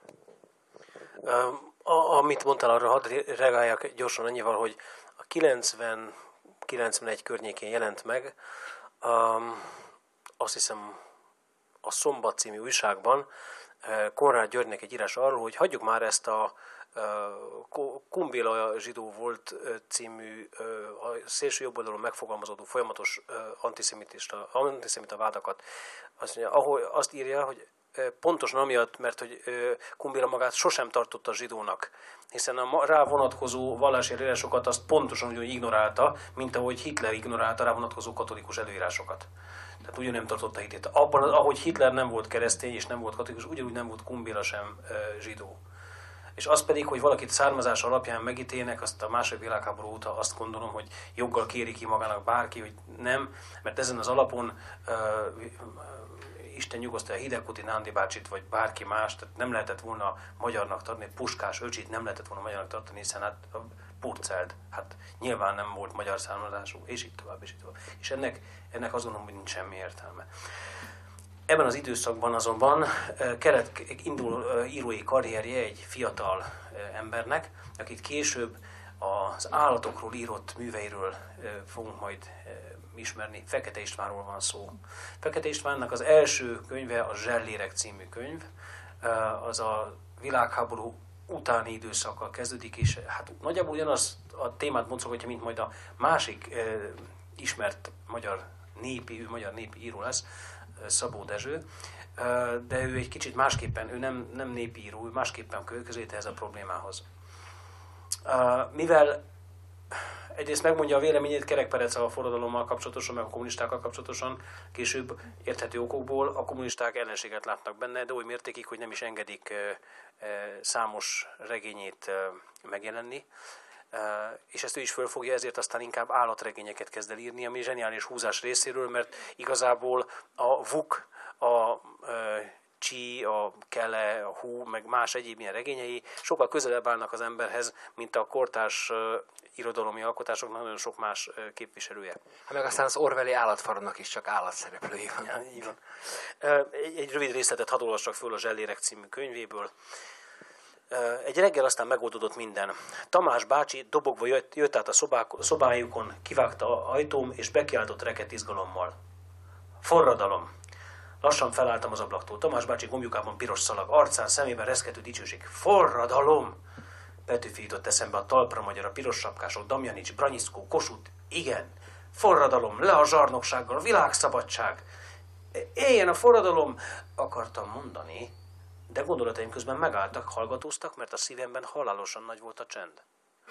Amit mondtál, arra hadd reagáljak gyorsan annyival, hogy a 90-91 környékén jelent meg, azt hiszem a Szombat című újságban Konrád Györgynek egy írás arról, hogy hagyjuk már ezt a Kumbéla zsidó volt című a szélső jobboldalon megfogalmazódó folyamatos antiszemita vádakat. Azt írja, hogy pontosan amiatt, mert hogy Kumbéla magát sosem tartotta zsidónak, hiszen a rá vonatkozó vallási előírásokat azt pontosan úgy ignorálta, mint ahogy Hitler ignorálta rá vonatkozó katolikus előírásokat. Tehát ugyan nem tartotta hitét. Abban, ahogy Hitler nem volt keresztény és nem volt katolikus, ugyanúgy nem volt Kumbéla sem zsidó. És az pedig, hogy valakit származás alapján megítélnek, azt a második világháború óta azt gondolom, hogy joggal kéri ki magának bárki, hogy nem, mert ezen az alapon Isten nyugosztalja Hidegkuti Nándi bácsit, vagy bárki más, tehát nem lehetett volna magyarnak tartani, Puskás öcsit nem lehetett volna magyarnak tartani, hiszen hát Purcell, hát nyilván nem volt magyar származású, és így tovább, és így tovább. És ennek azt gondolom, hogy nincs semmi értelme. Ebben az időszakban azonban indul írói karrierje egy fiatal embernek, akit később az állatokról írott műveiről fogunk majd ismerni. Fekete Istvánról van szó. Fekete Istvánnak az első könyve a Zsellérek című könyv, az a világháború utáni időszakkal kezdődik, és hát nagyjából ugyanaz a témát boncolgatja, mint majd a másik ismert magyar népi író lesz, Szabó Dezső, de ő egy kicsit másképpen, ő nem népi író, ő másképpen közelít ehhez a problémához. Mivel egyrészt megmondja a véleményét Kerek Perec a forradalommal kapcsolatosan, meg a kommunistákkal kapcsolatosan, később érthető okokból a kommunisták ellenséget látnak benne, de oly mértékig, hogy nem is engedik számos regényét megjelenni. És ezt ő is fölfogja, ezért aztán inkább állatregényeket kezd el írni, ami zseniális húzás részéről, mert igazából a Vuk, a Csí, a Kele, a Hú, meg más egyéb ilyen regényei sokkal közelebb állnak az emberhez, mint a kortárs irodalomi alkotásoknak nagyon sok más képviselője. Hát meg aztán az Orwelli állatfarodnak is csak állatszereplői van. Ja, így van. Egy rövid részletet hadd olvassak föl a Zsellérek című könyvéből. Egy reggel aztán megoldódott minden. Tamás bácsi dobogva jött át a szobájukon, kivágta ajtóm, és bekiáltott reket izgalommal. Forradalom! Lassan felálltam az ablaktól. Tamás bácsi gombjukában piros szalag, arcán, szemében reszkető dicsőség. Forradalom! Petőfi jutott eszembe, a talpra magyar, a piros sapkások, Damjanics, Branyiszkó, Kossuth. Igen, forradalom, le a zsarnoksággal, világszabadság. Éljen a forradalom, akartam mondani, de gondolataim közben megálltak, hallgatóztak, mert a szívemben halálosan nagy volt a csend.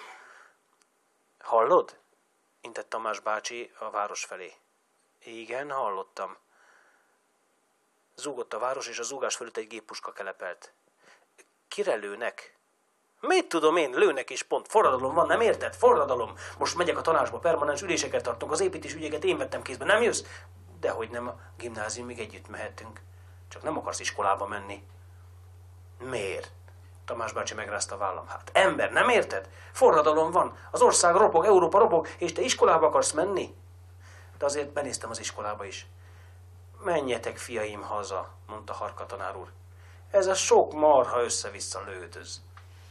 Hallod? Intett Tamás bácsi a város felé. Igen, hallottam. Zúgott a város, és a zúgás fölött egy géppuska kelepelt. Kire lőnek? Mit tudom én, lőnek és pont. Forradalom van, nem érted? Forradalom. Most megyek a tanácsba, permanens üléseket tartunk, az építés ügyeket én vettem kézbe, nem jössz? Dehogy nem, a gimnáziumig együtt mehetünk. Csak nem akarsz iskolába menni. Miért? Tamás bácsi megrázta a vállam. Hát ember, nem érted? Forradalom van, az ország ropog, Európa ropog, és te iskolába akarsz menni? De azért benéztem az iskolába is. Menjetek, fiaim, haza, mondta Harka tanár úr. Ez a sok marha össze-vissza lődöz.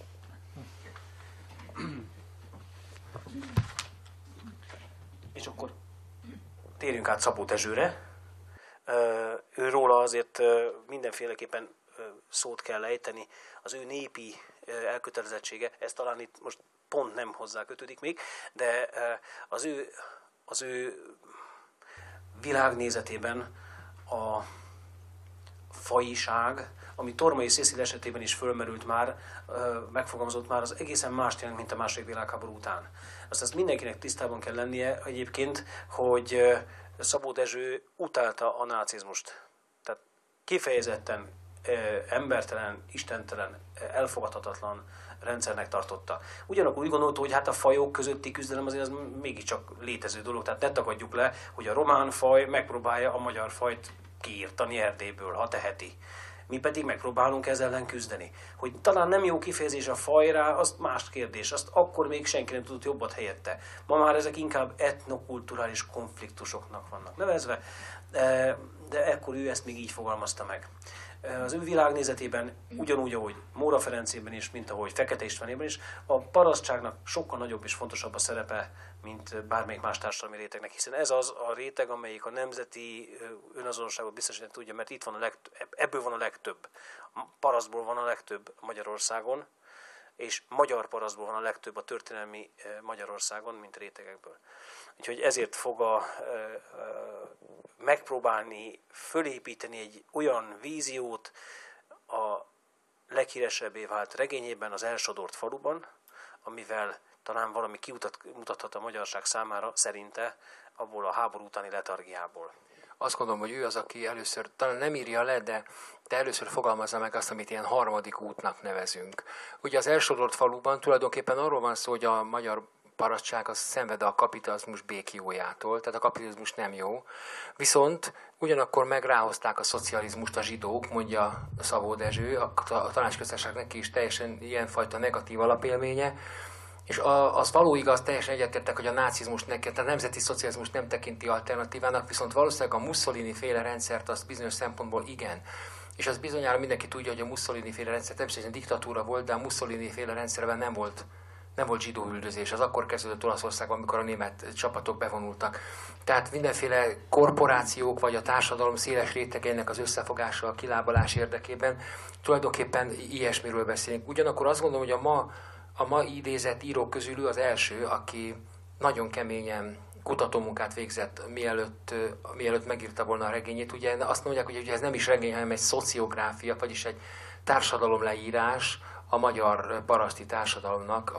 És akkor térjünk át Szabó Dezsőre. Őróla azért mindenféleképpen szót kell ejteni. Az ő népi elkötelezettsége, ez talán itt most pont nem hozzá kötődik még, de az ő világnézetében a fajiság, ami Tormai Cécile esetében is fölmerült már, megfogalmazott már, az egészen mást jelent, mint a II. Világháború után. Azt mindenkinek tisztában kell lennie egyébként, hogy Szabó Dezső utálta a nácizmust. Tehát kifejezetten embertelen, istentelen, elfogadhatatlan rendszernek tartotta. Ugyanakkor úgy gondolta, hogy hát a fajok közötti küzdelem azért az mégiscsak létező dolog, tehát ne tagadjuk le, hogy a román faj megpróbálja a magyar fajt kiírtani Erdélyből, ha teheti. Mi pedig megpróbálunk ezzel ellen küzdeni. Hogy talán nem jó kifejezés a fajra, az más kérdés, azt akkor még senki nem tudott jobbat helyette. Ma már ezek inkább etnokulturális konfliktusoknak vannak nevezve, de ekkor ő ezt még így fogalmazta meg. Az ő világnézetében, ugyanúgy, ahogy Móra Ferencében is, mint ahogy Fekete Istvánében is, a parasztságnak sokkal nagyobb és fontosabb a szerepe, mint bármelyik más társadalmi rétegnek, hiszen ez az a réteg, amelyik a nemzeti önazonosságot biztosítani tudja, mert itt van ebből van a legtöbb. Parasztból van a legtöbb Magyarországon, és magyar parasztból van a legtöbb a történelmi Magyarországon, mint rétegekből. Úgyhogy ezért fog megpróbálni fölépíteni egy olyan víziót a leghíresebbé vált regényében, az Elsodort faluban, amivel talán valami kiutat mutathat a magyarság számára, szerinte, abból a háború utáni letargiából. Azt gondolom, hogy ő az, aki először, talán nem írja le, de először fogalmazza meg azt, amit ilyen harmadik útnak nevezünk. Ugye az Elsodort faluban tulajdonképpen arról van szó, hogy a magyar parasztság az szenved a kapitalizmus békjójától, tehát a kapitalizmus nem jó. Viszont ugyanakkor meg ráhozták a szocializmust a zsidók, mondja Szabó Dezső, a Tanácsköztársaságnak neki is teljesen ilyenfajta negatív alapélménye, és az való igaz, teljesen egyetértek, hogy a nácizmus neked, a nemzeti szocializmus nem tekinti alternatívának, viszont valószínűleg a Mussolini-féle rendszert azt bizonyos szempontból igen. És az bizonyára mindenki tudja, hogy a Mussolini-féle rendszer természetesen diktatúra volt, de a Mussolini-féle rendszerben nem volt zsidóüldözés. Az akkor kezdődött Olaszországban, amikor a német csapatok bevonultak. Tehát mindenféle korporációk, vagy a társadalom széles rétegeinek az összefogása, a kilábalás érdekében tulajdonképpen ilyesmiről beszélünk. Ugyanakkor azt gondolom, hogy a ma idézett írók közül ő az első, aki nagyon keményen kutatómunkát végzett, mielőtt megírta volna a regényét. Ugye azt mondják, hogy ez nem is regény, hanem egy szociográfia, vagyis egy társadalomleírás a magyar paraszti társadalomnak,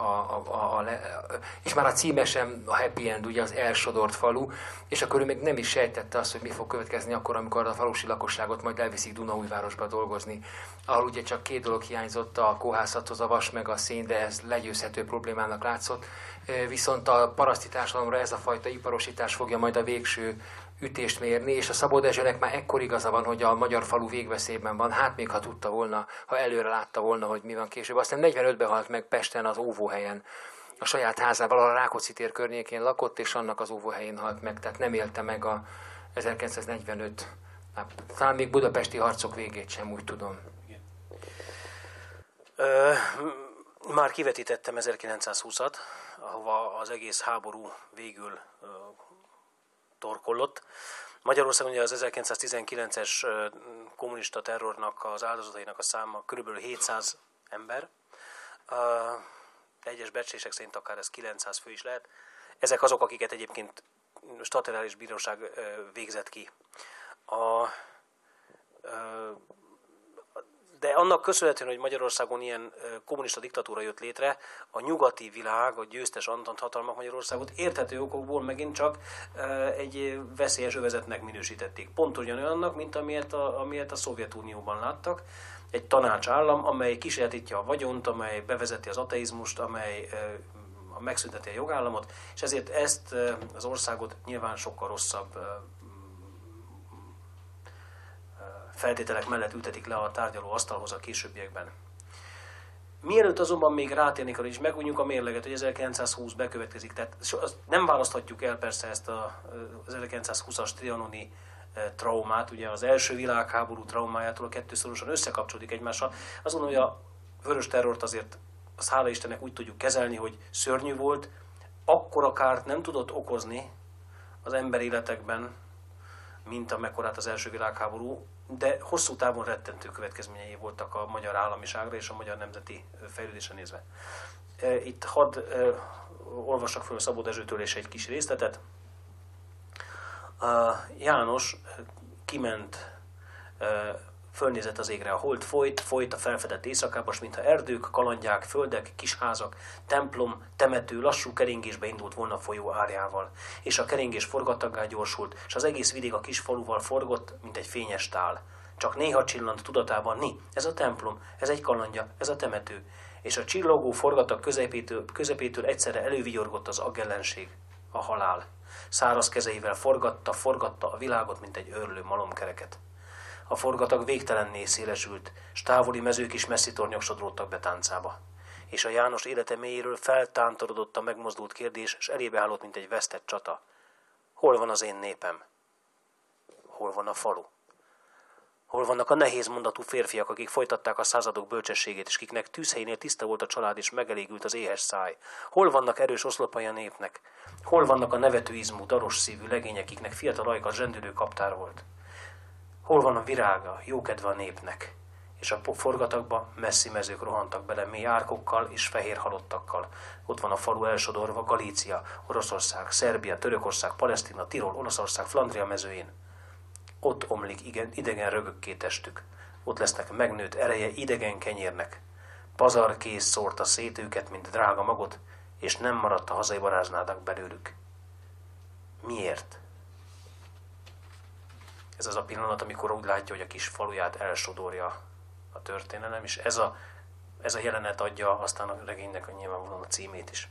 és már a címe sem a happy end, ugye az Elsodort falu, és akkor ő még nem is sejtette azt, hogy mi fog következni akkor, amikor a falusi lakosságot majd elviszik Dunaújvárosba dolgozni, ahol ugye csak két dolog hiányzott, a kóhászathoz a vas meg a szén, de ez legyőzhető problémának látszott, viszont a paraszti társadalomra ez a fajta iparosítás fogja majd a végső ütést mérni, és a Szabó Dezsőnek már ekkor igaza van, hogy a magyar falu végveszélyben van, hát még ha tudta volna, ha előre látta volna, hogy mi van később. Aztán 45-ben halt meg Pesten az óvóhelyen, a saját házában, a Rákóczi tér környékén lakott, és annak az óvóhelyén halt meg, tehát nem élte meg a 1945, talán még budapesti harcok végét sem, úgy tudom. Már kivetítettem 1920-at, ahova az egész háború végül torkollott. Magyarországon ugye az 1919-es kommunista terrornak az áldozatainak a száma kb. 700 ember. Egyes becslések szerint akár ez 900 fő is lehet. Ezek azok, akiket egyébként stateláris bíróság végzett ki. De annak köszönhetően, hogy Magyarországon ilyen kommunista diktatúra jött létre, a nyugati világ, a győztes antant hatalmak Magyarországot érthető okokból megint csak egy veszélyes övezetnek minősítették. Pont ugyanolyannak, mint amilyet a Szovjetunióban láttak. Egy tanácsállam, amely kisajátítja a vagyont, amely bevezeti az ateizmust, amely megszünteti a jogállamot, és ezért ezt az országot nyilván sokkal rosszabb feltételek mellett ültetik le a tárgyaló asztalhoz a későbbiekben. Mielőtt azonban még rátérnék arra is, megunjuk a mérleget, hogy 1920 bekövetkezik. Tehát nem választhatjuk el persze ezt az 1920-as trianoni traumát, ugye az első világháború traumájától a kettő szorosan összekapcsolódik egymással. Azt gondolom, hogy a vörös terrort azért, az hála Istennek úgy tudjuk kezelni, hogy szörnyű volt, akkora kárt nem tudott okozni az emberéletekben, mint amekkorát az első világháború, de hosszú távon rettentő következményei voltak a magyar államiságra és a magyar nemzeti fejlődésre nézve. Itt hadd olvassak föl Szabó Dezsőtől és egy kis részletet. János kiment Fölnézett az égre, a hold folyt a felfedett éjszakában, s mintha erdők, kalandják, földek, kisházak, templom, temető lassú keringésbe indult volna a folyó árjával. És a keringés forgataggá gyorsult, és az egész vidék a kis faluval forgott, mint egy fényes tál. Csak néha csillant tudatában, ez a templom, ez egy kalandja, ez a temető. És a csillogó forgatag közepétől egyszerre elővigyorgott az agellenség, a halál. Száraz kezeivel forgatta a világot, mint egy őrlő malomkereket. A forgatag végtelenné szélesült, s távoli mezők is messzi tornyok sodródtak be táncába. És a János élete mélyéről feltántorodott a megmozdult kérdés, s elébe állott, mint egy vesztett csata. Hol van az én népem? Hol van a falu? Hol vannak a nehéz mondatú férfiak, akik folytatták a századok bölcsességét, és kiknek tűzhelyénél tiszta volt a család, és megelégült az éhes száj? Hol vannak erős oszlopai a népnek? Hol vannak a nevető izmú, daros szívű legények, kiknek fiatal ajka zsendülő kaptár volt? Hol van a virága, jókedve a népnek? És a forgatagba messzi mezők rohantak bele mély árkokkal és fehér halottakkal. Ott van a falu elsodorva, Galícia, Oroszország, Szerbia, Törökország, Palesztina, Tirol, Olaszország, Flandria mezőjén. Ott omlik idegen rögökké testük. Ott lesznek megnőtt ereje idegen kenyérnek. Pazarkész szórta szét őket, mint drága magot, és nem maradt a hazai varázsnádak belőlük. Miért? Ez az a pillanat, amikor úgy látja, hogy a kis faluját elsodorja a történelem, és ez a jelenet adja aztán a regénynek a nyilvánvalóan a címét is.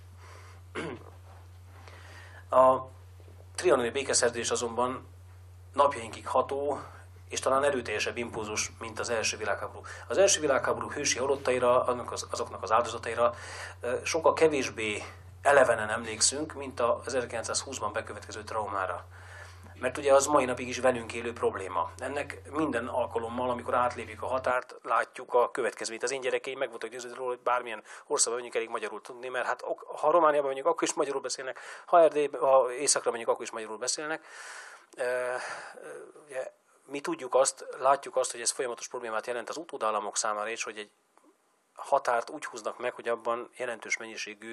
A trianoni békeszerződés azonban napjainkig ható, és talán erőteljesebb impulzus, mint az első világháború. Az első világháború hősi halottaira, azoknak az áldozataira sokkal kevésbé elevenen emlékszünk, mint a 1920-ban bekövetkező traumára. Mert ugye az mai napig is velünk élő probléma. Ennek minden alkalommal, amikor átlépjük a határt, látjuk a következményt. Az én gyerekeim meg voltak győződve róla, hogy bármilyen országban menjünk, elég magyarul tudni, mert hát ha Romániában menjünk, akkor is magyarul beszélnek, ha Északra menjünk, akkor is magyarul beszélnek. Ugye, mi látjuk azt, hogy ez folyamatos problémát jelent az utódállamok számára is, hogy egy határt úgy húznak meg, hogy abban jelentős mennyiségű,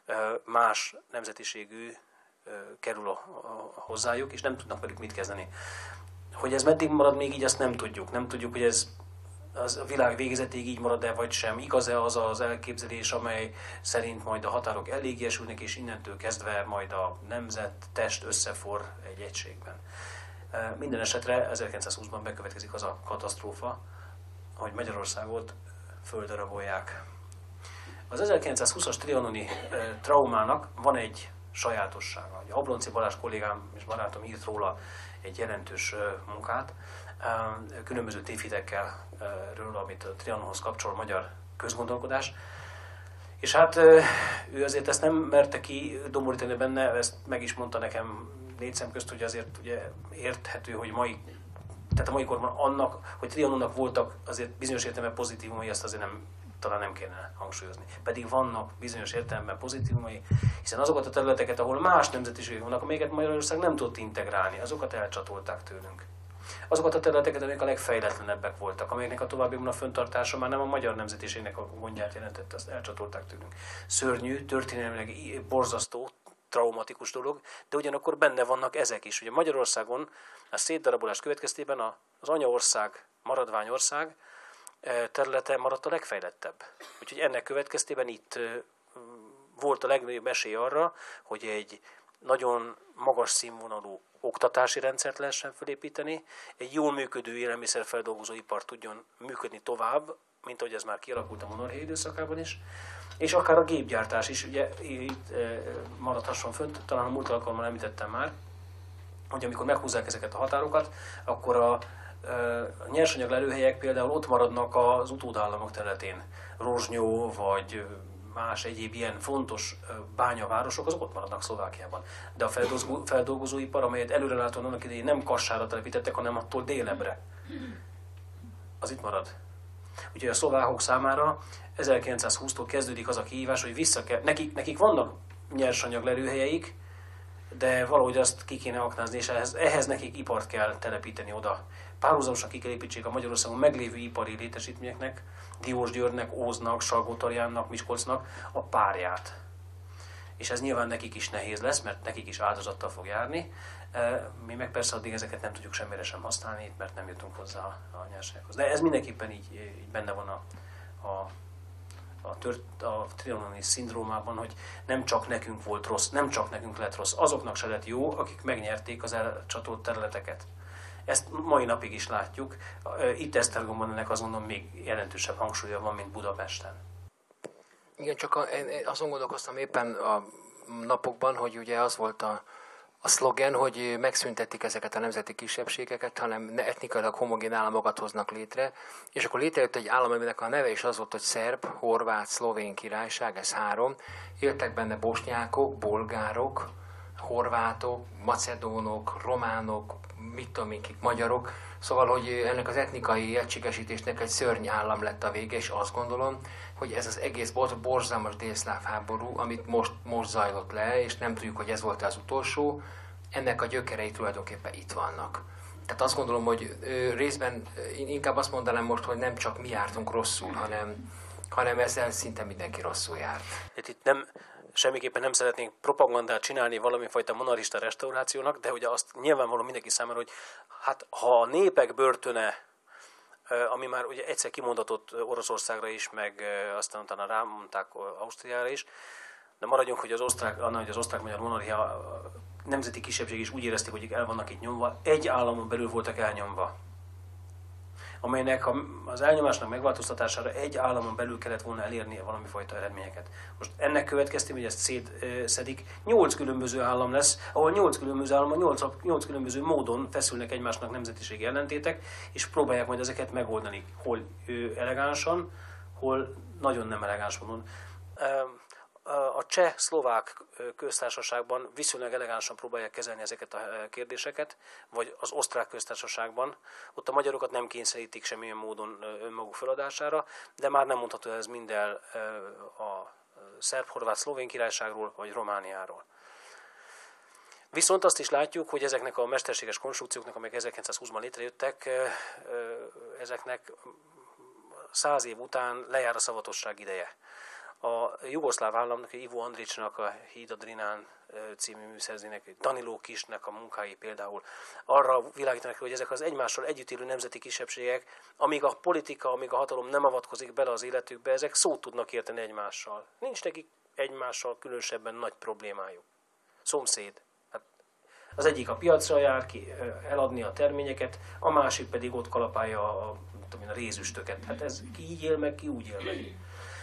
más nemzetiségű kerül hozzájuk, és nem tudnak velük mit kezdeni. Hogy ez meddig marad még így, azt nem tudjuk. Nem tudjuk, hogy ez a világ végezetéig így marad-e, vagy sem. Igaz-e az az elképzelés, amely szerint majd a határok elégiesülnek, és innentől kezdve majd a nemzet, test összefor egy egységben. Minden esetre 1920-ban bekövetkezik az a katasztrófa, hogy Magyarországot földarabolják. Az 1920-as trianoni traumának van egy sajátossága. Ablonczy Balázs kollégám és barátom írt róla egy jelentős munkát, különböző tévhitekkel, amit a Trianonhoz kapcsol a magyar közgondolkodás. És hát ő azért ezt nem merte ki domborítani benne, ezt meg is mondta nekem négy szem közt, hogy azért ugye érthető, hogy tehát a mai korban annak, hogy Trianonnak voltak azért bizonyos értelemben pozitívumai, azt azért talán nem kéne hangsúlyozni. Pedig vannak bizonyos értelemben pozitívumai, hiszen azokat a területeket, ahol más nemzetiségek vannak, amelyeket Magyarország nem tudott integrálni, azokat elcsatolták tőlünk. Azokat a területeket, amelyek a legfejletlenebbek voltak, amelyeknek a továbbiakban a fenntartása már nem a magyar nemzetiségnek a gondját jelentette, azt elcsatolták tőlünk. Szörnyű, történelmileg borzasztó, traumatikus dolog, de ugyanakkor benne vannak ezek is. Ugye Magyarországon a szétdarabolás következtében az anyaország, maradványország területe maradt a legfejlettebb. Úgyhogy ennek következtében itt volt a legnagyobb esély arra, hogy egy nagyon magas színvonalú oktatási rendszert lehessen felépíteni, egy jól működő élelmiszerfeldolgozó ipar tudjon működni tovább, mint ahogy ez már kialakult a monarchia időszakában is, és akár a gépgyártás is, ugye itt maradhasson fönt, talán a múlt alkalommal említettem már, hogy amikor meghúzzák ezeket a határokat, akkor a nyersanyag lelőhelyek például ott maradnak az utódállamok területén. Rozsnyó vagy más egyéb ilyen fontos bányavárosok, azok ott maradnak Szlovákiában. De a feldolgozóipar, amelyet előrelátóan annak idején nem Kassára telepítettek, hanem attól délebre, az itt marad. Úgyhogy a szlovákok számára 1920-tól kezdődik az a kihívás, hogy nekik vannak nyersanyag lelőhelyeik, de valahogy azt ki kéne aknázni, és ehhez nekik ipart kell telepíteni oda. Párhuzamosan ki kell építsék a Magyarországon meglévő ipari létesítményeknek, Diósgyőrnek, Óznak, Salgótarjánnak, Miskolcnak a párját. és ez nyilván nekik is nehéz lesz, mert nekik is áldozattal fog járni. Mi meg persze addig ezeket nem tudjuk semmire sem használni, mert nem jutunk hozzá a nyersanyaghoz. De ez mindenképpen így benne van a trianoni szindrómában, hogy nem csak nekünk volt rossz, nem csak nekünk lett rossz, azoknak se lett jó, akik megnyerték az elcsatolt területeket. Ezt mai napig is látjuk. Itt Esztergomban ennek azt gondolom még jelentősebb hangsúlya van, mint Budapesten. Igen, csak azon gondolkoztam éppen a napokban, hogy ugye az volt a szlogen, hogy megszüntetik ezeket a nemzeti kisebbségeket, hanem etnikailag homogén államokat hoznak létre, és akkor létrejött egy állam, aminek a neve is az volt, hogy szerb, horvát, szlovén királyság, ez 3. Éltek benne bosnyákok, bolgárok, horvátok, macedónok, románok, mit tudom én, magyarok, szóval, hogy ennek az etnikai egységesítésnek egy szörny állam lett a vége, és azt gondolom, hogy ez az egész borzalmas délszláv háború, amit most zajlott le, és nem tudjuk, hogy ez volt az utolsó, ennek a gyökerei tulajdonképpen itt vannak. Tehát azt gondolom, hogy részben inkább azt mondanám most, hogy nem csak mi jártunk rosszul, hanem ezzel szinte mindenki rosszul járt. Itt semmiképpen nem szeretnénk propagandát csinálni valamifajta monarchista restaurációnak, de ugye azt nyilvánvaló mindenki számára, hogy hát ha a népek börtöne, ami már ugye egyszer kimondatott Oroszországra is, meg aztán utána rámondták Ausztriára is, de maradjunk, hogy az osztrák-magyar monarchia nemzeti kisebbség is úgy érezték, hogy el vannak itt nyomva, egy államon belül voltak elnyomva, amelynek az elnyomásnak megváltoztatására egy államon belül kellett volna elérni valamifajta eredményeket. Most ennek következtében, hogy ezt szétszedik, 8 különböző állam lesz, ahol 8 különböző állam, 8 különböző módon feszülnek egymásnak nemzetiségi ellentétek, és próbálják majd ezeket megoldani, hol elegánsan, hol nagyon nem elegáns módon. A cseh-szlovák köztársaságban viszonylag elegánsan próbálják kezelni ezeket a kérdéseket, vagy az osztrák köztársaságban. Ott a magyarokat nem kényszerítik semmilyen módon önmaguk feladására, de már nem mondható ez mind el a szerb-horvát-szlovén királyságról, vagy Romániáról. Viszont azt is látjuk, hogy ezeknek a mesterséges konstrukcióknak, amelyek 1920-ban létrejöttek, ezeknek 100 év után lejár a szavatosság ideje. A jugoszláv államnak, Ivo Andrićnak a Híd a Drinán című műszerzének, Danilo Kisnek a munkái például arra világítanak, hogy ezek az egymással együtt élő nemzeti kisebbségek, amíg a politika, amíg a hatalom nem avatkozik bele az életükbe, ezek szót tudnak érteni egymással. Nincs nekik egymással különösebben nagy problémájuk. Szomszéd. Hát az egyik a piacra jár ki eladni a terményeket, a másik pedig ott kalapálja a rézüstöket. Hát ez ki így él meg, ki úgy él meg.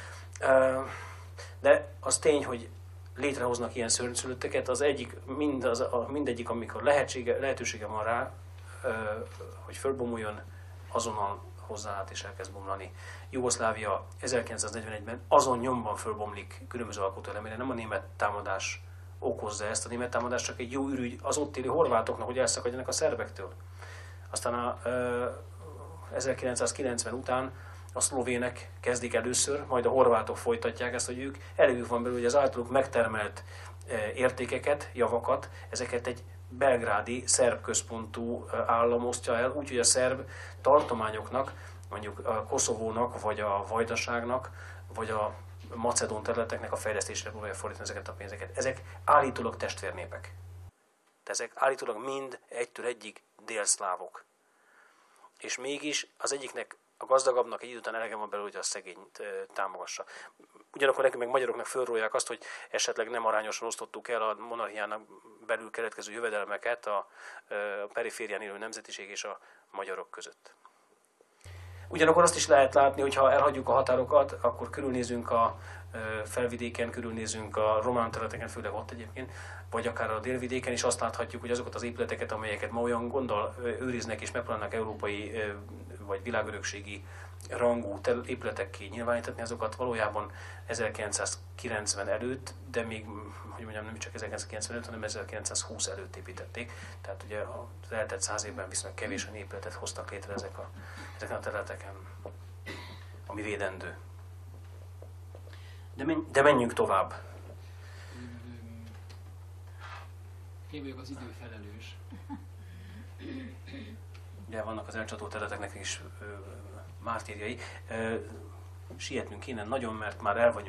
De az tény, hogy létrehoznak ilyen szörnyszülötteket, az egyik, mindegyik, amikor lehetősége van rá, hogy fölbomoljon, azonnal hozzáállt és elkezd bomlani. Jugoszlávia 1941-ben azon nyomban fölbomlik különböző alkotóelemére, nem a német támadás okozza ezt, a német támadás csak egy jó ürügy az ott élő horvátoknak, hogy elszakadjanak a szerbektől. Aztán 1990 után a szlovének kezdik először, majd a horvátok folytatják ezt, hogy ők elégük van belőle, hogy az általuk megtermelt értékeket, javakat, ezeket egy belgrádi, szerb központú állam osztja el, úgyhogy a szerb tartományoknak, mondjuk a Koszovónak, vagy a Vajdaságnak, vagy a macedón területeknek a fejlesztésére próbálja fordítani ezeket a pénzeket. Ezek állítólag testvérnépek. De ezek állítólag mind egytől egyig délszlávok. És mégis az egyiknek, a gazdagabbnak egy idő után elege van belőle, hogy a szegényt támogassa. Ugyanakkor nekünk meg magyaroknak fölrólják azt, hogy esetleg nem arányosan osztottuk el a monarchiának belül keletkező jövedelmeket a periférián élő nemzetiség és a magyarok között. Ugyanakkor azt is lehet látni, hogy ha elhagyjuk a határokat, akkor körülnézünk a felvidéken, körülnézünk a román területeken, főleg ott egyébként, vagy akár a délvidéken, és azt láthatjuk, hogy azokat az épületeket, amelyeket ma olyan gonddal őriznek és megpróbálnak európai vagy világörökségi rangú épületekké nyilvánítani, azokat valójában 1990 előtt, de még, hogy mondjam, nem csak 1990 előtt, hanem 1920 előtt építették. Tehát ugye az eltelt 100 évben viszonylag kevés olyan épületet hoztak létre ezeken a területeken, ami védendő. De menjünk tovább. Én vagyok az idő felelős. Ugye vannak az elcsatolt területeknek is mártírjai. Sietnünk kéne nagyon, mert már el vagyunk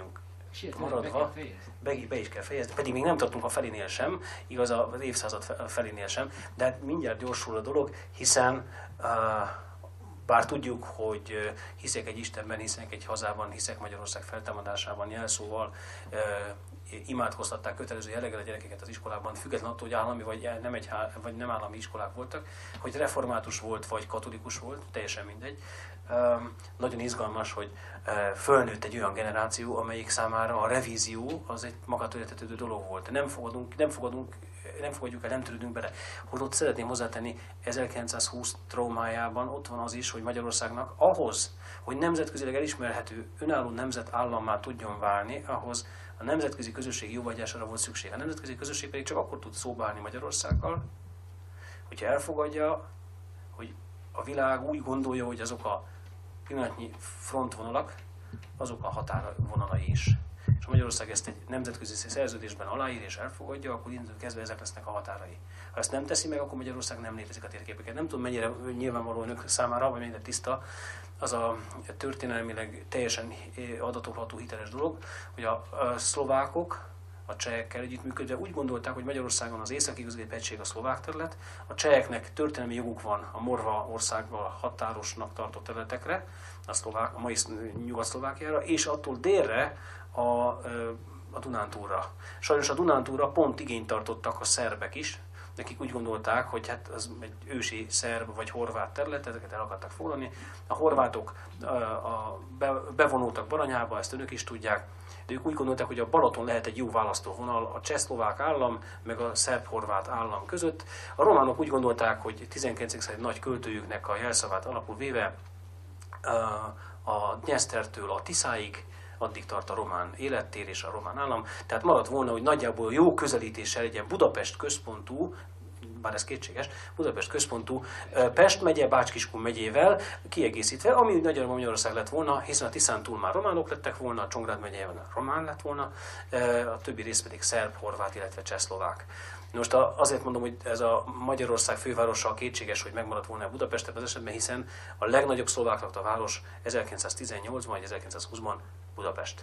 maradva, be is kell fejezni, pedig még nem tartunk a felénél sem, igaz az évszázad felénél sem, de hát mindjárt gyorsul a dolog, hiszen bár tudjuk, hogy hiszek egy Istenben, hiszek egy hazában, hiszek Magyarország feltámadásában, jelszóval imádkoztatták kötelező jelleggel a gyerekeket az iskolában, függetlenül attól, hogy állami vagy nem állami iskolák voltak, hogy református volt vagy katolikus volt, teljesen mindegy. Nagyon izgalmas, hogy fölnőtt egy olyan generáció, amelyik számára a revízió az egy magától értetődő dolog volt. Nem fogadjuk el, nem törődünk bele. Holott szeretném hozzátenni, 1920 traumájában ott van az is, hogy Magyarországnak ahhoz, hogy nemzetközileg elismerhető önálló nemzetállammá tudjon válni, ahhoz a nemzetközi közösség jóvágyására volt szükség. A nemzetközi közösség pedig csak akkor tud szóba állni Magyarországgal, hogyha elfogadja, hogy a világ úgy gondolja, hogy azok a pillanatnyi frontvonalak, azok a határvonalai is. És Magyarország ezt egy nemzetközi szerződésben aláír és elfogadja, akkor innentől kezdve ezek lesznek a határai. Ha ezt nem teszi meg, akkor Magyarország nem létezik a térképeken. Nem tudom, mennyire nyilvánvaló önök számára, vagy mennyire tiszta az a történelmileg teljesen adatolható hiteles dolog, hogy a szlovákok a csehekkel együttműködve úgy gondolták, hogy Magyarországon az északi közép-hegység a szlovák terület, a történelmi joguk van a Morva országgal határosnak tartott területekre, a mai Nyugat-Szlovákiára, és attól délre a Dunántúlra. Sajnos a Dunántúlra pont igényt tartottak a szerbek is, nekik úgy gondolták, hogy hát az egy ősi szerb vagy horvát terület, ezeket el akartak foglalni. A horvátok bevonultak Baranyába, ezt önök is tudják, de ők úgy gondolták, hogy a Balaton lehet egy jó választóvonal a cseh-szlovák állam, meg a szerb-horvát állam között. A románok úgy gondolták, hogy 19. századi nagy költőjüknek a jelszavát alapul véve a Dnyesztertől a Tiszáig, addig tart a román élettér és a román állam. Tehát maradt volna, hogy nagyjából jó közelítéssel egy ilyen Budapest központú, bár ez kétséges, Budapest központú Pest megye, Bács-Kiskun megyével kiegészítve, ami nagyjából Magyarország lett volna, hiszen a Tiszán túl már románok lettek volna, a Csongrád megyében román lett volna, a többi rész pedig szerb, horvát, illetve csehszlovák. Most azért mondom, hogy ez a Magyarország fővárosa kétséges, hogy megmaradt volna Budapest ebben az esetben, hiszen a legnagyobb szlovák lakta város 1918-ban vagy 1920-ban Budapest.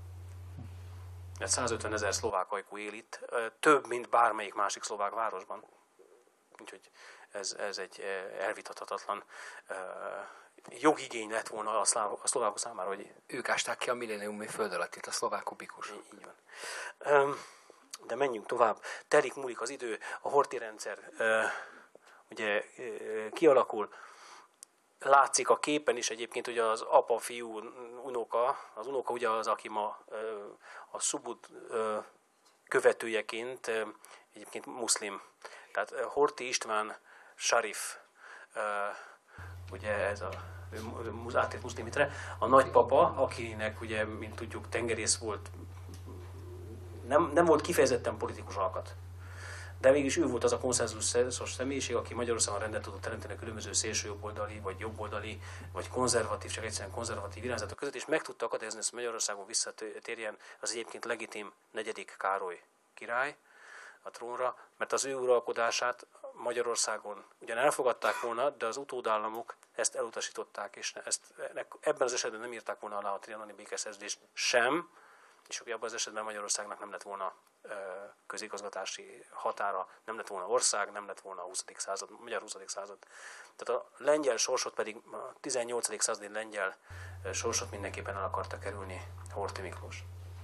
150 000 szlovák ajkú él itt, több, mint bármelyik másik szlovák városban. Úgyhogy ez egy elvitathatatlan jogigény lett volna a szlovákok számára, hogy ők ásták ki a milléniumi föld alatt, itt a szlovák kubikus. Így van. De menjünk tovább. Múlik az idő, a horthy rendszer ugye kialakul. Látszik a képen is egyébként, hogy az apa, fiú, unoka, az unoka ugye az, aki ma a Subud követőjeként egyébként muszlim. Tehát Horthy István Sarif, ugye ez átért muszlimitre, a nagypapa, akinek ugye, mint tudjuk, tengerész volt, nem volt kifejezetten politikus alkat. De mégis ő volt az a konszenzusos személyiség, aki Magyarországon rendet tudott teremteni a különböző szélsőjobboldali, vagy jobboldali, vagy konzervatív, csak egyszerűen konzervatív irányzatok között, és meg tudta akadályozni, hogy Magyarországon visszatérjen az egyébként legitim 4. Károly király a trónra, mert az ő uralkodását Magyarországon ugyan elfogadták volna, de az utódállamok ezt elutasították, és ebben az esetben nem írták volna alá a trianoni békeszerződést sem, és abban az esetben Magyarországnak nem lett volna közigazgatási határa, nem lett volna ország, nem lett volna a 20. század, magyar 20. század. Tehát a lengyel sorsot pedig, a 18. századi lengyel sorsot mindenképpen el akarta kerülni Horthy Miklós.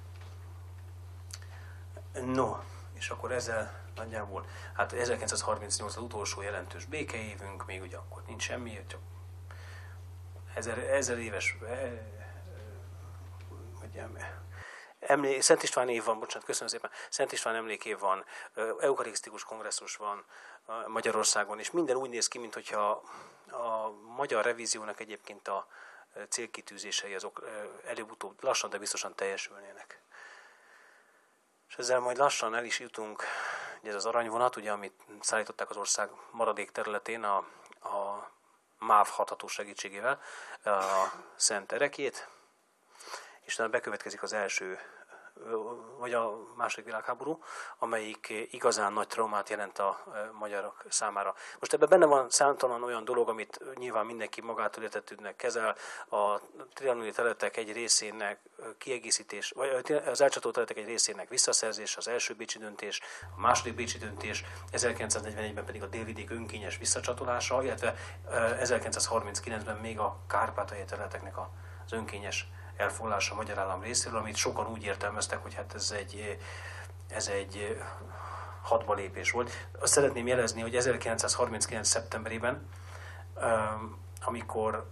No, és akkor ezzel nagyjából, hát 1938 az utolsó jelentős békeévünk, még ugye akkor nincs semmi, csak 1000 éves Szent István év van, bocsánat, köszönöm szépen, Szent István emlékév van, eukarisztikus kongresszus van Magyarországon, és minden úgy néz ki, mintha a magyar revíziónak egyébként a célkitűzései azok előbb-utóbb lassan, de biztosan teljesülnének. És ezzel majd lassan el is jutunk, ugye ez az aranyvonat, ugye, amit szállították az ország maradék területén a MÁV hatható segítségével, a Szent Erekét, és utána bekövetkezik az első vagy a második világháború, amelyik igazán nagy traumát jelent a magyarok számára. Most ebben benne van számtalan olyan dolog, amit nyilván mindenki magától értetődnek kezel, a trianoni területek egy részének kiegészítés, vagy az elcsatolt területek egy részének visszaszerzés, az első bécsi döntés, a második bécsi döntés, 1941-ben pedig a délvidék önkényes visszacsatolása, illetve 1939-ben még a kárpátaljai területeknek az önkényes elfoglalása a magyar állam részéről, amit sokan úgy értelmeztek, hogy hát ez egy hadba lépés volt. Azt szeretném jelezni, hogy 1939. szeptemberében, amikor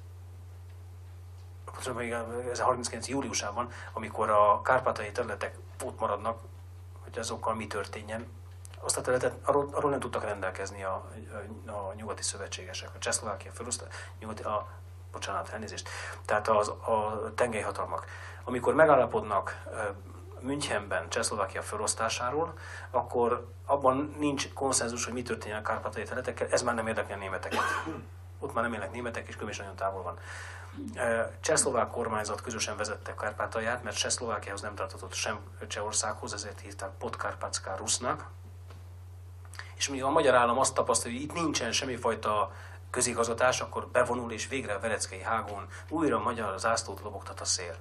1939. júliusában, amikor a kárpátaljai területek ott maradnak, hogy azokkal mi történjen, azt a területet, arról nem tudtak rendelkezni a nyugati szövetségesek, a Csehszlovákia elnézést. Tehát a tengelyhatalmak. Amikor megállapodnak Münchenben Csehszlovákia felosztásáról, akkor abban nincs konszenzus, hogy mi történjen a kárpátaljai területekkel, ez már nem érdekli a németeket. Ott már nem élnek németek, és Krüm is nagyon távol van. Csehszlovák kormányzat közösen vezette Kárpátalját, mert Csehszlovákiához nem tartozott sem Csehországhoz, ezért hívták Podkarpatská Rusznak. És mivel a magyar állam azt tapasztalja, hogy itt nincsen semmifajta közigazgatás, akkor bevonul és végre a Vereckei hágon újra magyar zászlót lobogtat a szél.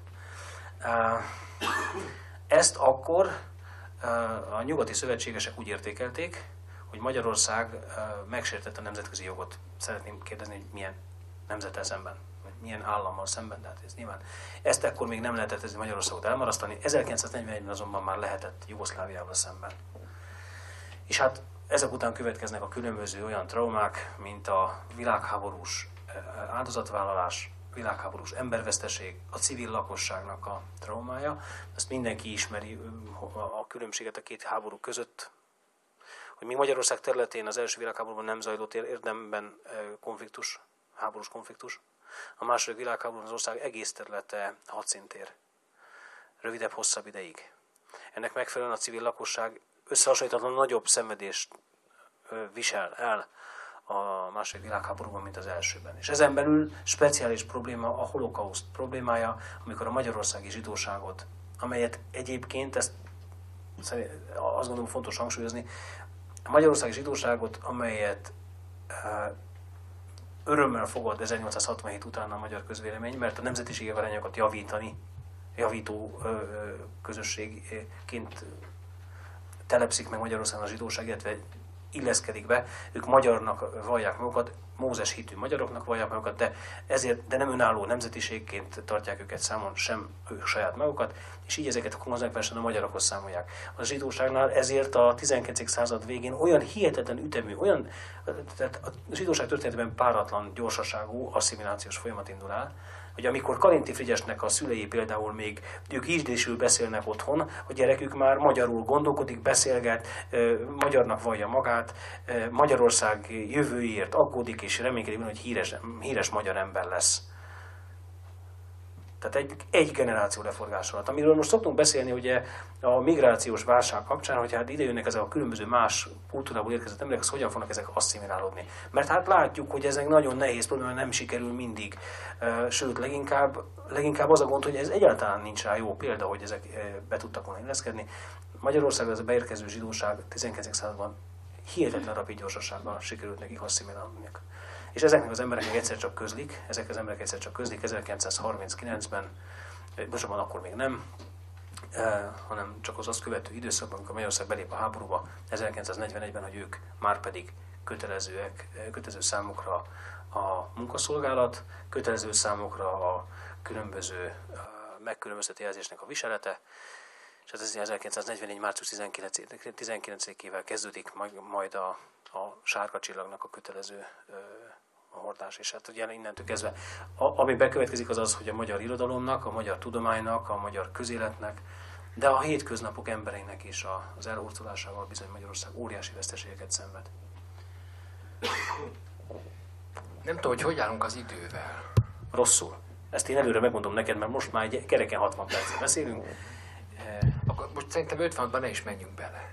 Ezt akkor a nyugati szövetségesek úgy értékelték, hogy Magyarország megsértette a nemzetközi jogot. Szeretném kérdezni, hogy milyen nemzettel szemben, vagy milyen állammal szemben, de hát ez nyilván. Ezt ekkor még nem lehetett ez Magyarországot elmarasztani, 1941-ben azonban már lehetett Jugoszláviával szemben. És hát ezek után következnek a különböző olyan traumák, mint a világháborús áldozatvállalás, világháborús emberveszteség, a civil lakosságnak a traumája. Ezt mindenki ismeri a különbséget a két háború között, hogy még Magyarország területén az első világháborúban nem zajlott érdemben konfliktus, háborús konfliktus. A második világháborúban az ország egész területe hadszintér. Rövidebb, hosszabb ideig. Ennek megfelelően a civil lakosság összehasonlíthatatlanul nagyobb szenvedést visel el a második világháborúban, mint az elsőben. És ezen belül speciális probléma a holokauszt problémája, amikor a magyarországi zsidóságot, amelyet egyébként, ezt azt gondolom fontos hangsúlyozni, a magyarországi zsidóságot, amelyet örömmel fogad 1867 után a magyar közvélemény, mert a nemzetiségi arányokat javító közösségként telepszik meg Magyarországon a zsidóság, illetve illeszkedik be, ők magyarnak vallják magukat, Mózes hitű magyaroknak vallják magukat, de nem önálló nemzetiségként tartják őket számon, sem ők saját magukat, és így ezeket konzekvensen a magyarokhoz számolják. A zsidóságnál ezért a 19. század végén olyan hihetetlen ütemű, tehát a zsidóság történetében páratlan gyorsaságú asszimilációs folyamat indul el, hogy amikor Karinti Frigyesnek a szülei például még ők ízlésül beszélnek otthon, a gyerekük már magyarul gondolkodik, beszélget, magyarnak vallja magát, Magyarország jövőjéért aggódik, és reménykedik, hogy híres magyar ember lesz. Tehát egy generáció leforgás alatt. Amiről most szoktunk beszélni ugye a migrációs válság kapcsán, hogy hát ide jönnek ezek a különböző más kultúrából érkezett emberek, az hogyan fognak ezek asszimilálódni. Mert hát látjuk, hogy ez egy nagyon nehéz probléma, nem sikerül mindig. Sőt, leginkább az a gond, hogy ez egyáltalán nincs rá jó példa, hogy ezek be tudtak volna illeszkedni. Magyarországon ez a beérkező zsidóság 19. században hihetetlen rapid gyorsasággal sikerült nekik asszimilálódni. És ezeknek az embereknek egyszer csak közlik, 1939-ben, bocsánat, akkor még nem, hanem csak az azt követő időszakban, amikor Magyarország belép a háborúba, 1941-ben, hogy ők már pedig kötelező számukra a munkaszolgálat, kötelező számukra a különböző megkülönböztető jelzésnek a viselete, és ez 1944. március 19-ével kezdődik majd a sárga csillagnak a kötelező a hordás, és hát ugye innentől kezdve, ami bekövetkezik az az, hogy a magyar irodalomnak, a magyar tudománynak, a magyar közéletnek, de a hétköznapok embereinek is az elhurcolásával bizony Magyarország óriási veszteségeket szenved. Nem tudom, hogy állunk az idővel. Rosszul. Ezt én előre megmondom neked, mert most már kereken 60 percet beszélünk. Akkor most szerintem 56-ban ne is menjünk bele.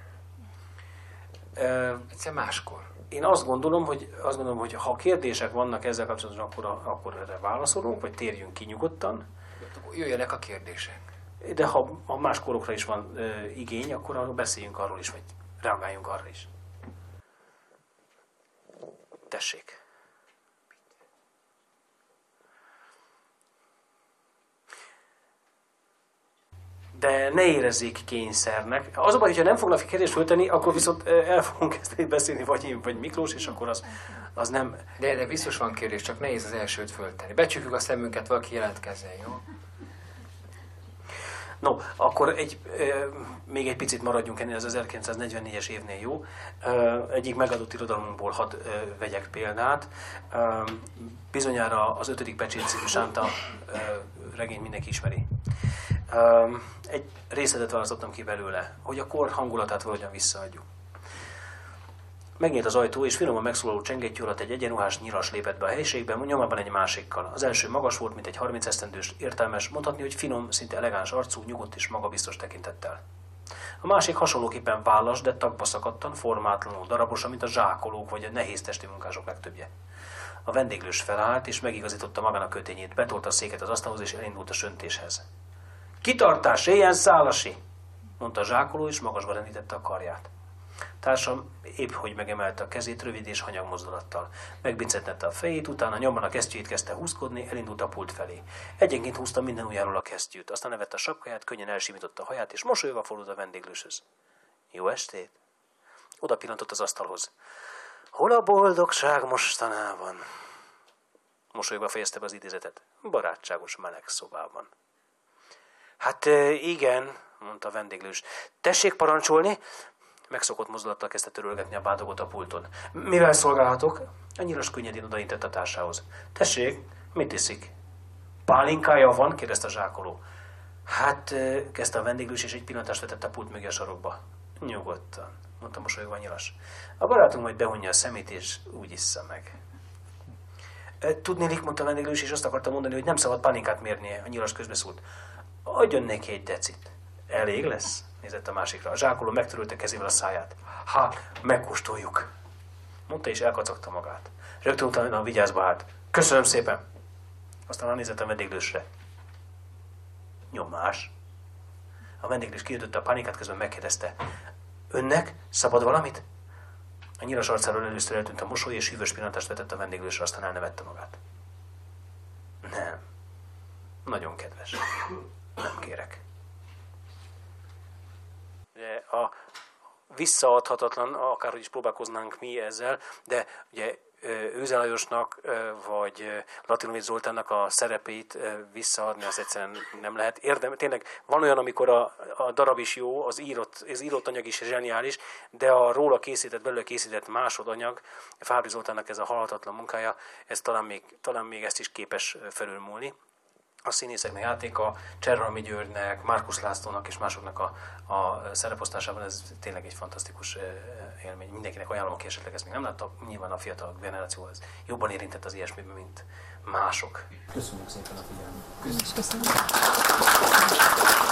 Egyszer máskor. Én azt gondolom, hogy ha kérdések vannak ezzel kapcsolatban, akkor erre válaszolunk, vagy térjünk ki nyugodtan. Jöjjenek a kérdések. De ha más korokra is van igény, akkor beszéljünk arról is, vagy reagáljunk arra is. Tessék. De ne érezzék kényszernek. Az a baj, hogyha nem fognak kérdést föltenni, akkor viszont el fogunk kezdeni beszélni, vagy én, vagy Miklós, és akkor az nem... De biztos van kérdés, csak nehéz az elsőt föltenni. Becsukjuk a szemünket, valaki jelentkezzen, jó? No, akkor még egy picit maradjunk ennél az 1944-es évnél, jó? Egyik megadott irodalmunkból hadd vegyek példát. Bizonyára az 5. pecsét című Sánta regényt mindenki ismeri. Egy részletet választottam ki belőle, hogy a kor hangulatát valahogyan visszaadjuk. Megnyílt az ajtó, és finoman megszólaló csengettyű alatt egy egyenruhás nyilas lépett be a helyiségbe, nyomában egy másikkal. Az első magas volt, mint egy 30 esztendős, értelmes, mondhatni, hogy finom, szinte elegáns arcú, nyugodt és magabiztos tekintettel. A másik hasonlóképpen vállas, de tagba szakadtan, formátlanul, darabosan, mint a zsákolók vagy a nehéz testi munkások legtöbbje. A vendéglős felállt, és megigazította magának kötényét, betolta a széket az asztalhoz, és elindult a söntéshez. Kitartás, éljen Szálasi! Mondta a zsákoló, és magasba rendítette a karját. Társam épp hogy megemelte a kezét rövid és hanyag mozdulattal. Megbincentette a fejét, utána nyomban a kesztyűjét kezdte húzkodni, elindult a pult felé. Egyenként húzta minden ujjáról a kesztyűt, aztán levette a sapkáját, könnyen elsimította a haját, és mosolyogva fordult a vendéglőshöz. Jó estét! Oda pillantott az asztalhoz. Hol a boldogság mostanában? Mosolyogva fejezte be az idézetet. Barátságos meleg szobában. Hát igen, mondta a vendéglős. Tessék parancsolni? Megszokott mozdulattal kezdte törölgetni a bádogot a pulton. Mivel szolgálhatok? A nyilas könnyedén odaintett a társához. Tessék, mit iszik? Pálinkája van? Kérdezte a zsákoló. Hát, kezdte a vendéglős, és egy pillantást vetett a pult mögé a sarokba. Nyugodtan, mondta mosolyogva a nyilas. A barátunk majd behunja a szemét, és úgy issza meg. Tudnélik, mondta a vendéglős, és azt akarta mondani, hogy nem szabad pálinkát mérnie. A nyilas közbeszólt. Adjon neki egy decit. Elég lesz? Nézett a másikra. A zsákoló megtörölte kezével a száját. Megkóstoljuk, mondta, és elkacagta magát. Rögtön utána vigyázba állt. Köszönöm szépen. Aztán nézett a vendéglősre. Nyomás. A vendéglős kiütötte a pálinkát, közben megkérdezte. Önnek szabad valamit? A nyilas arcáról először eltűnt a mosoly, és hűvös pillantást vetett a vendéglősre, aztán elnevette magát. Nem. Nagyon kedves. Nem kérek. De a visszaadhatatlan, akárhogy is próbálkoznánk mi ezzel, de ugye Őze Lajosnak vagy Latinovics Zoltánnak a szerepét visszaadni, az egyszerűen nem lehet. Tényleg van olyan, amikor a darab is jó, az írott anyag is zseniális, de a róla készített, belőle készített másodanyag, Fábry Zoltánnak ez a halhatatlan munkája, ez talán még ezt is képes felülmúlni. A színészeknek játéka, Cserhalmi Györgynek, Márkusz Lászlónak és másoknak a szereposztásában ez tényleg egy fantasztikus élmény. Mindenkinek ajánlom, aki esetleg ezt még nem látta, nyilván a fiatal generáció az jobban érintett az ilyesmiben, mint mások. Köszönjük szépen a figyelmet. Köszönjük.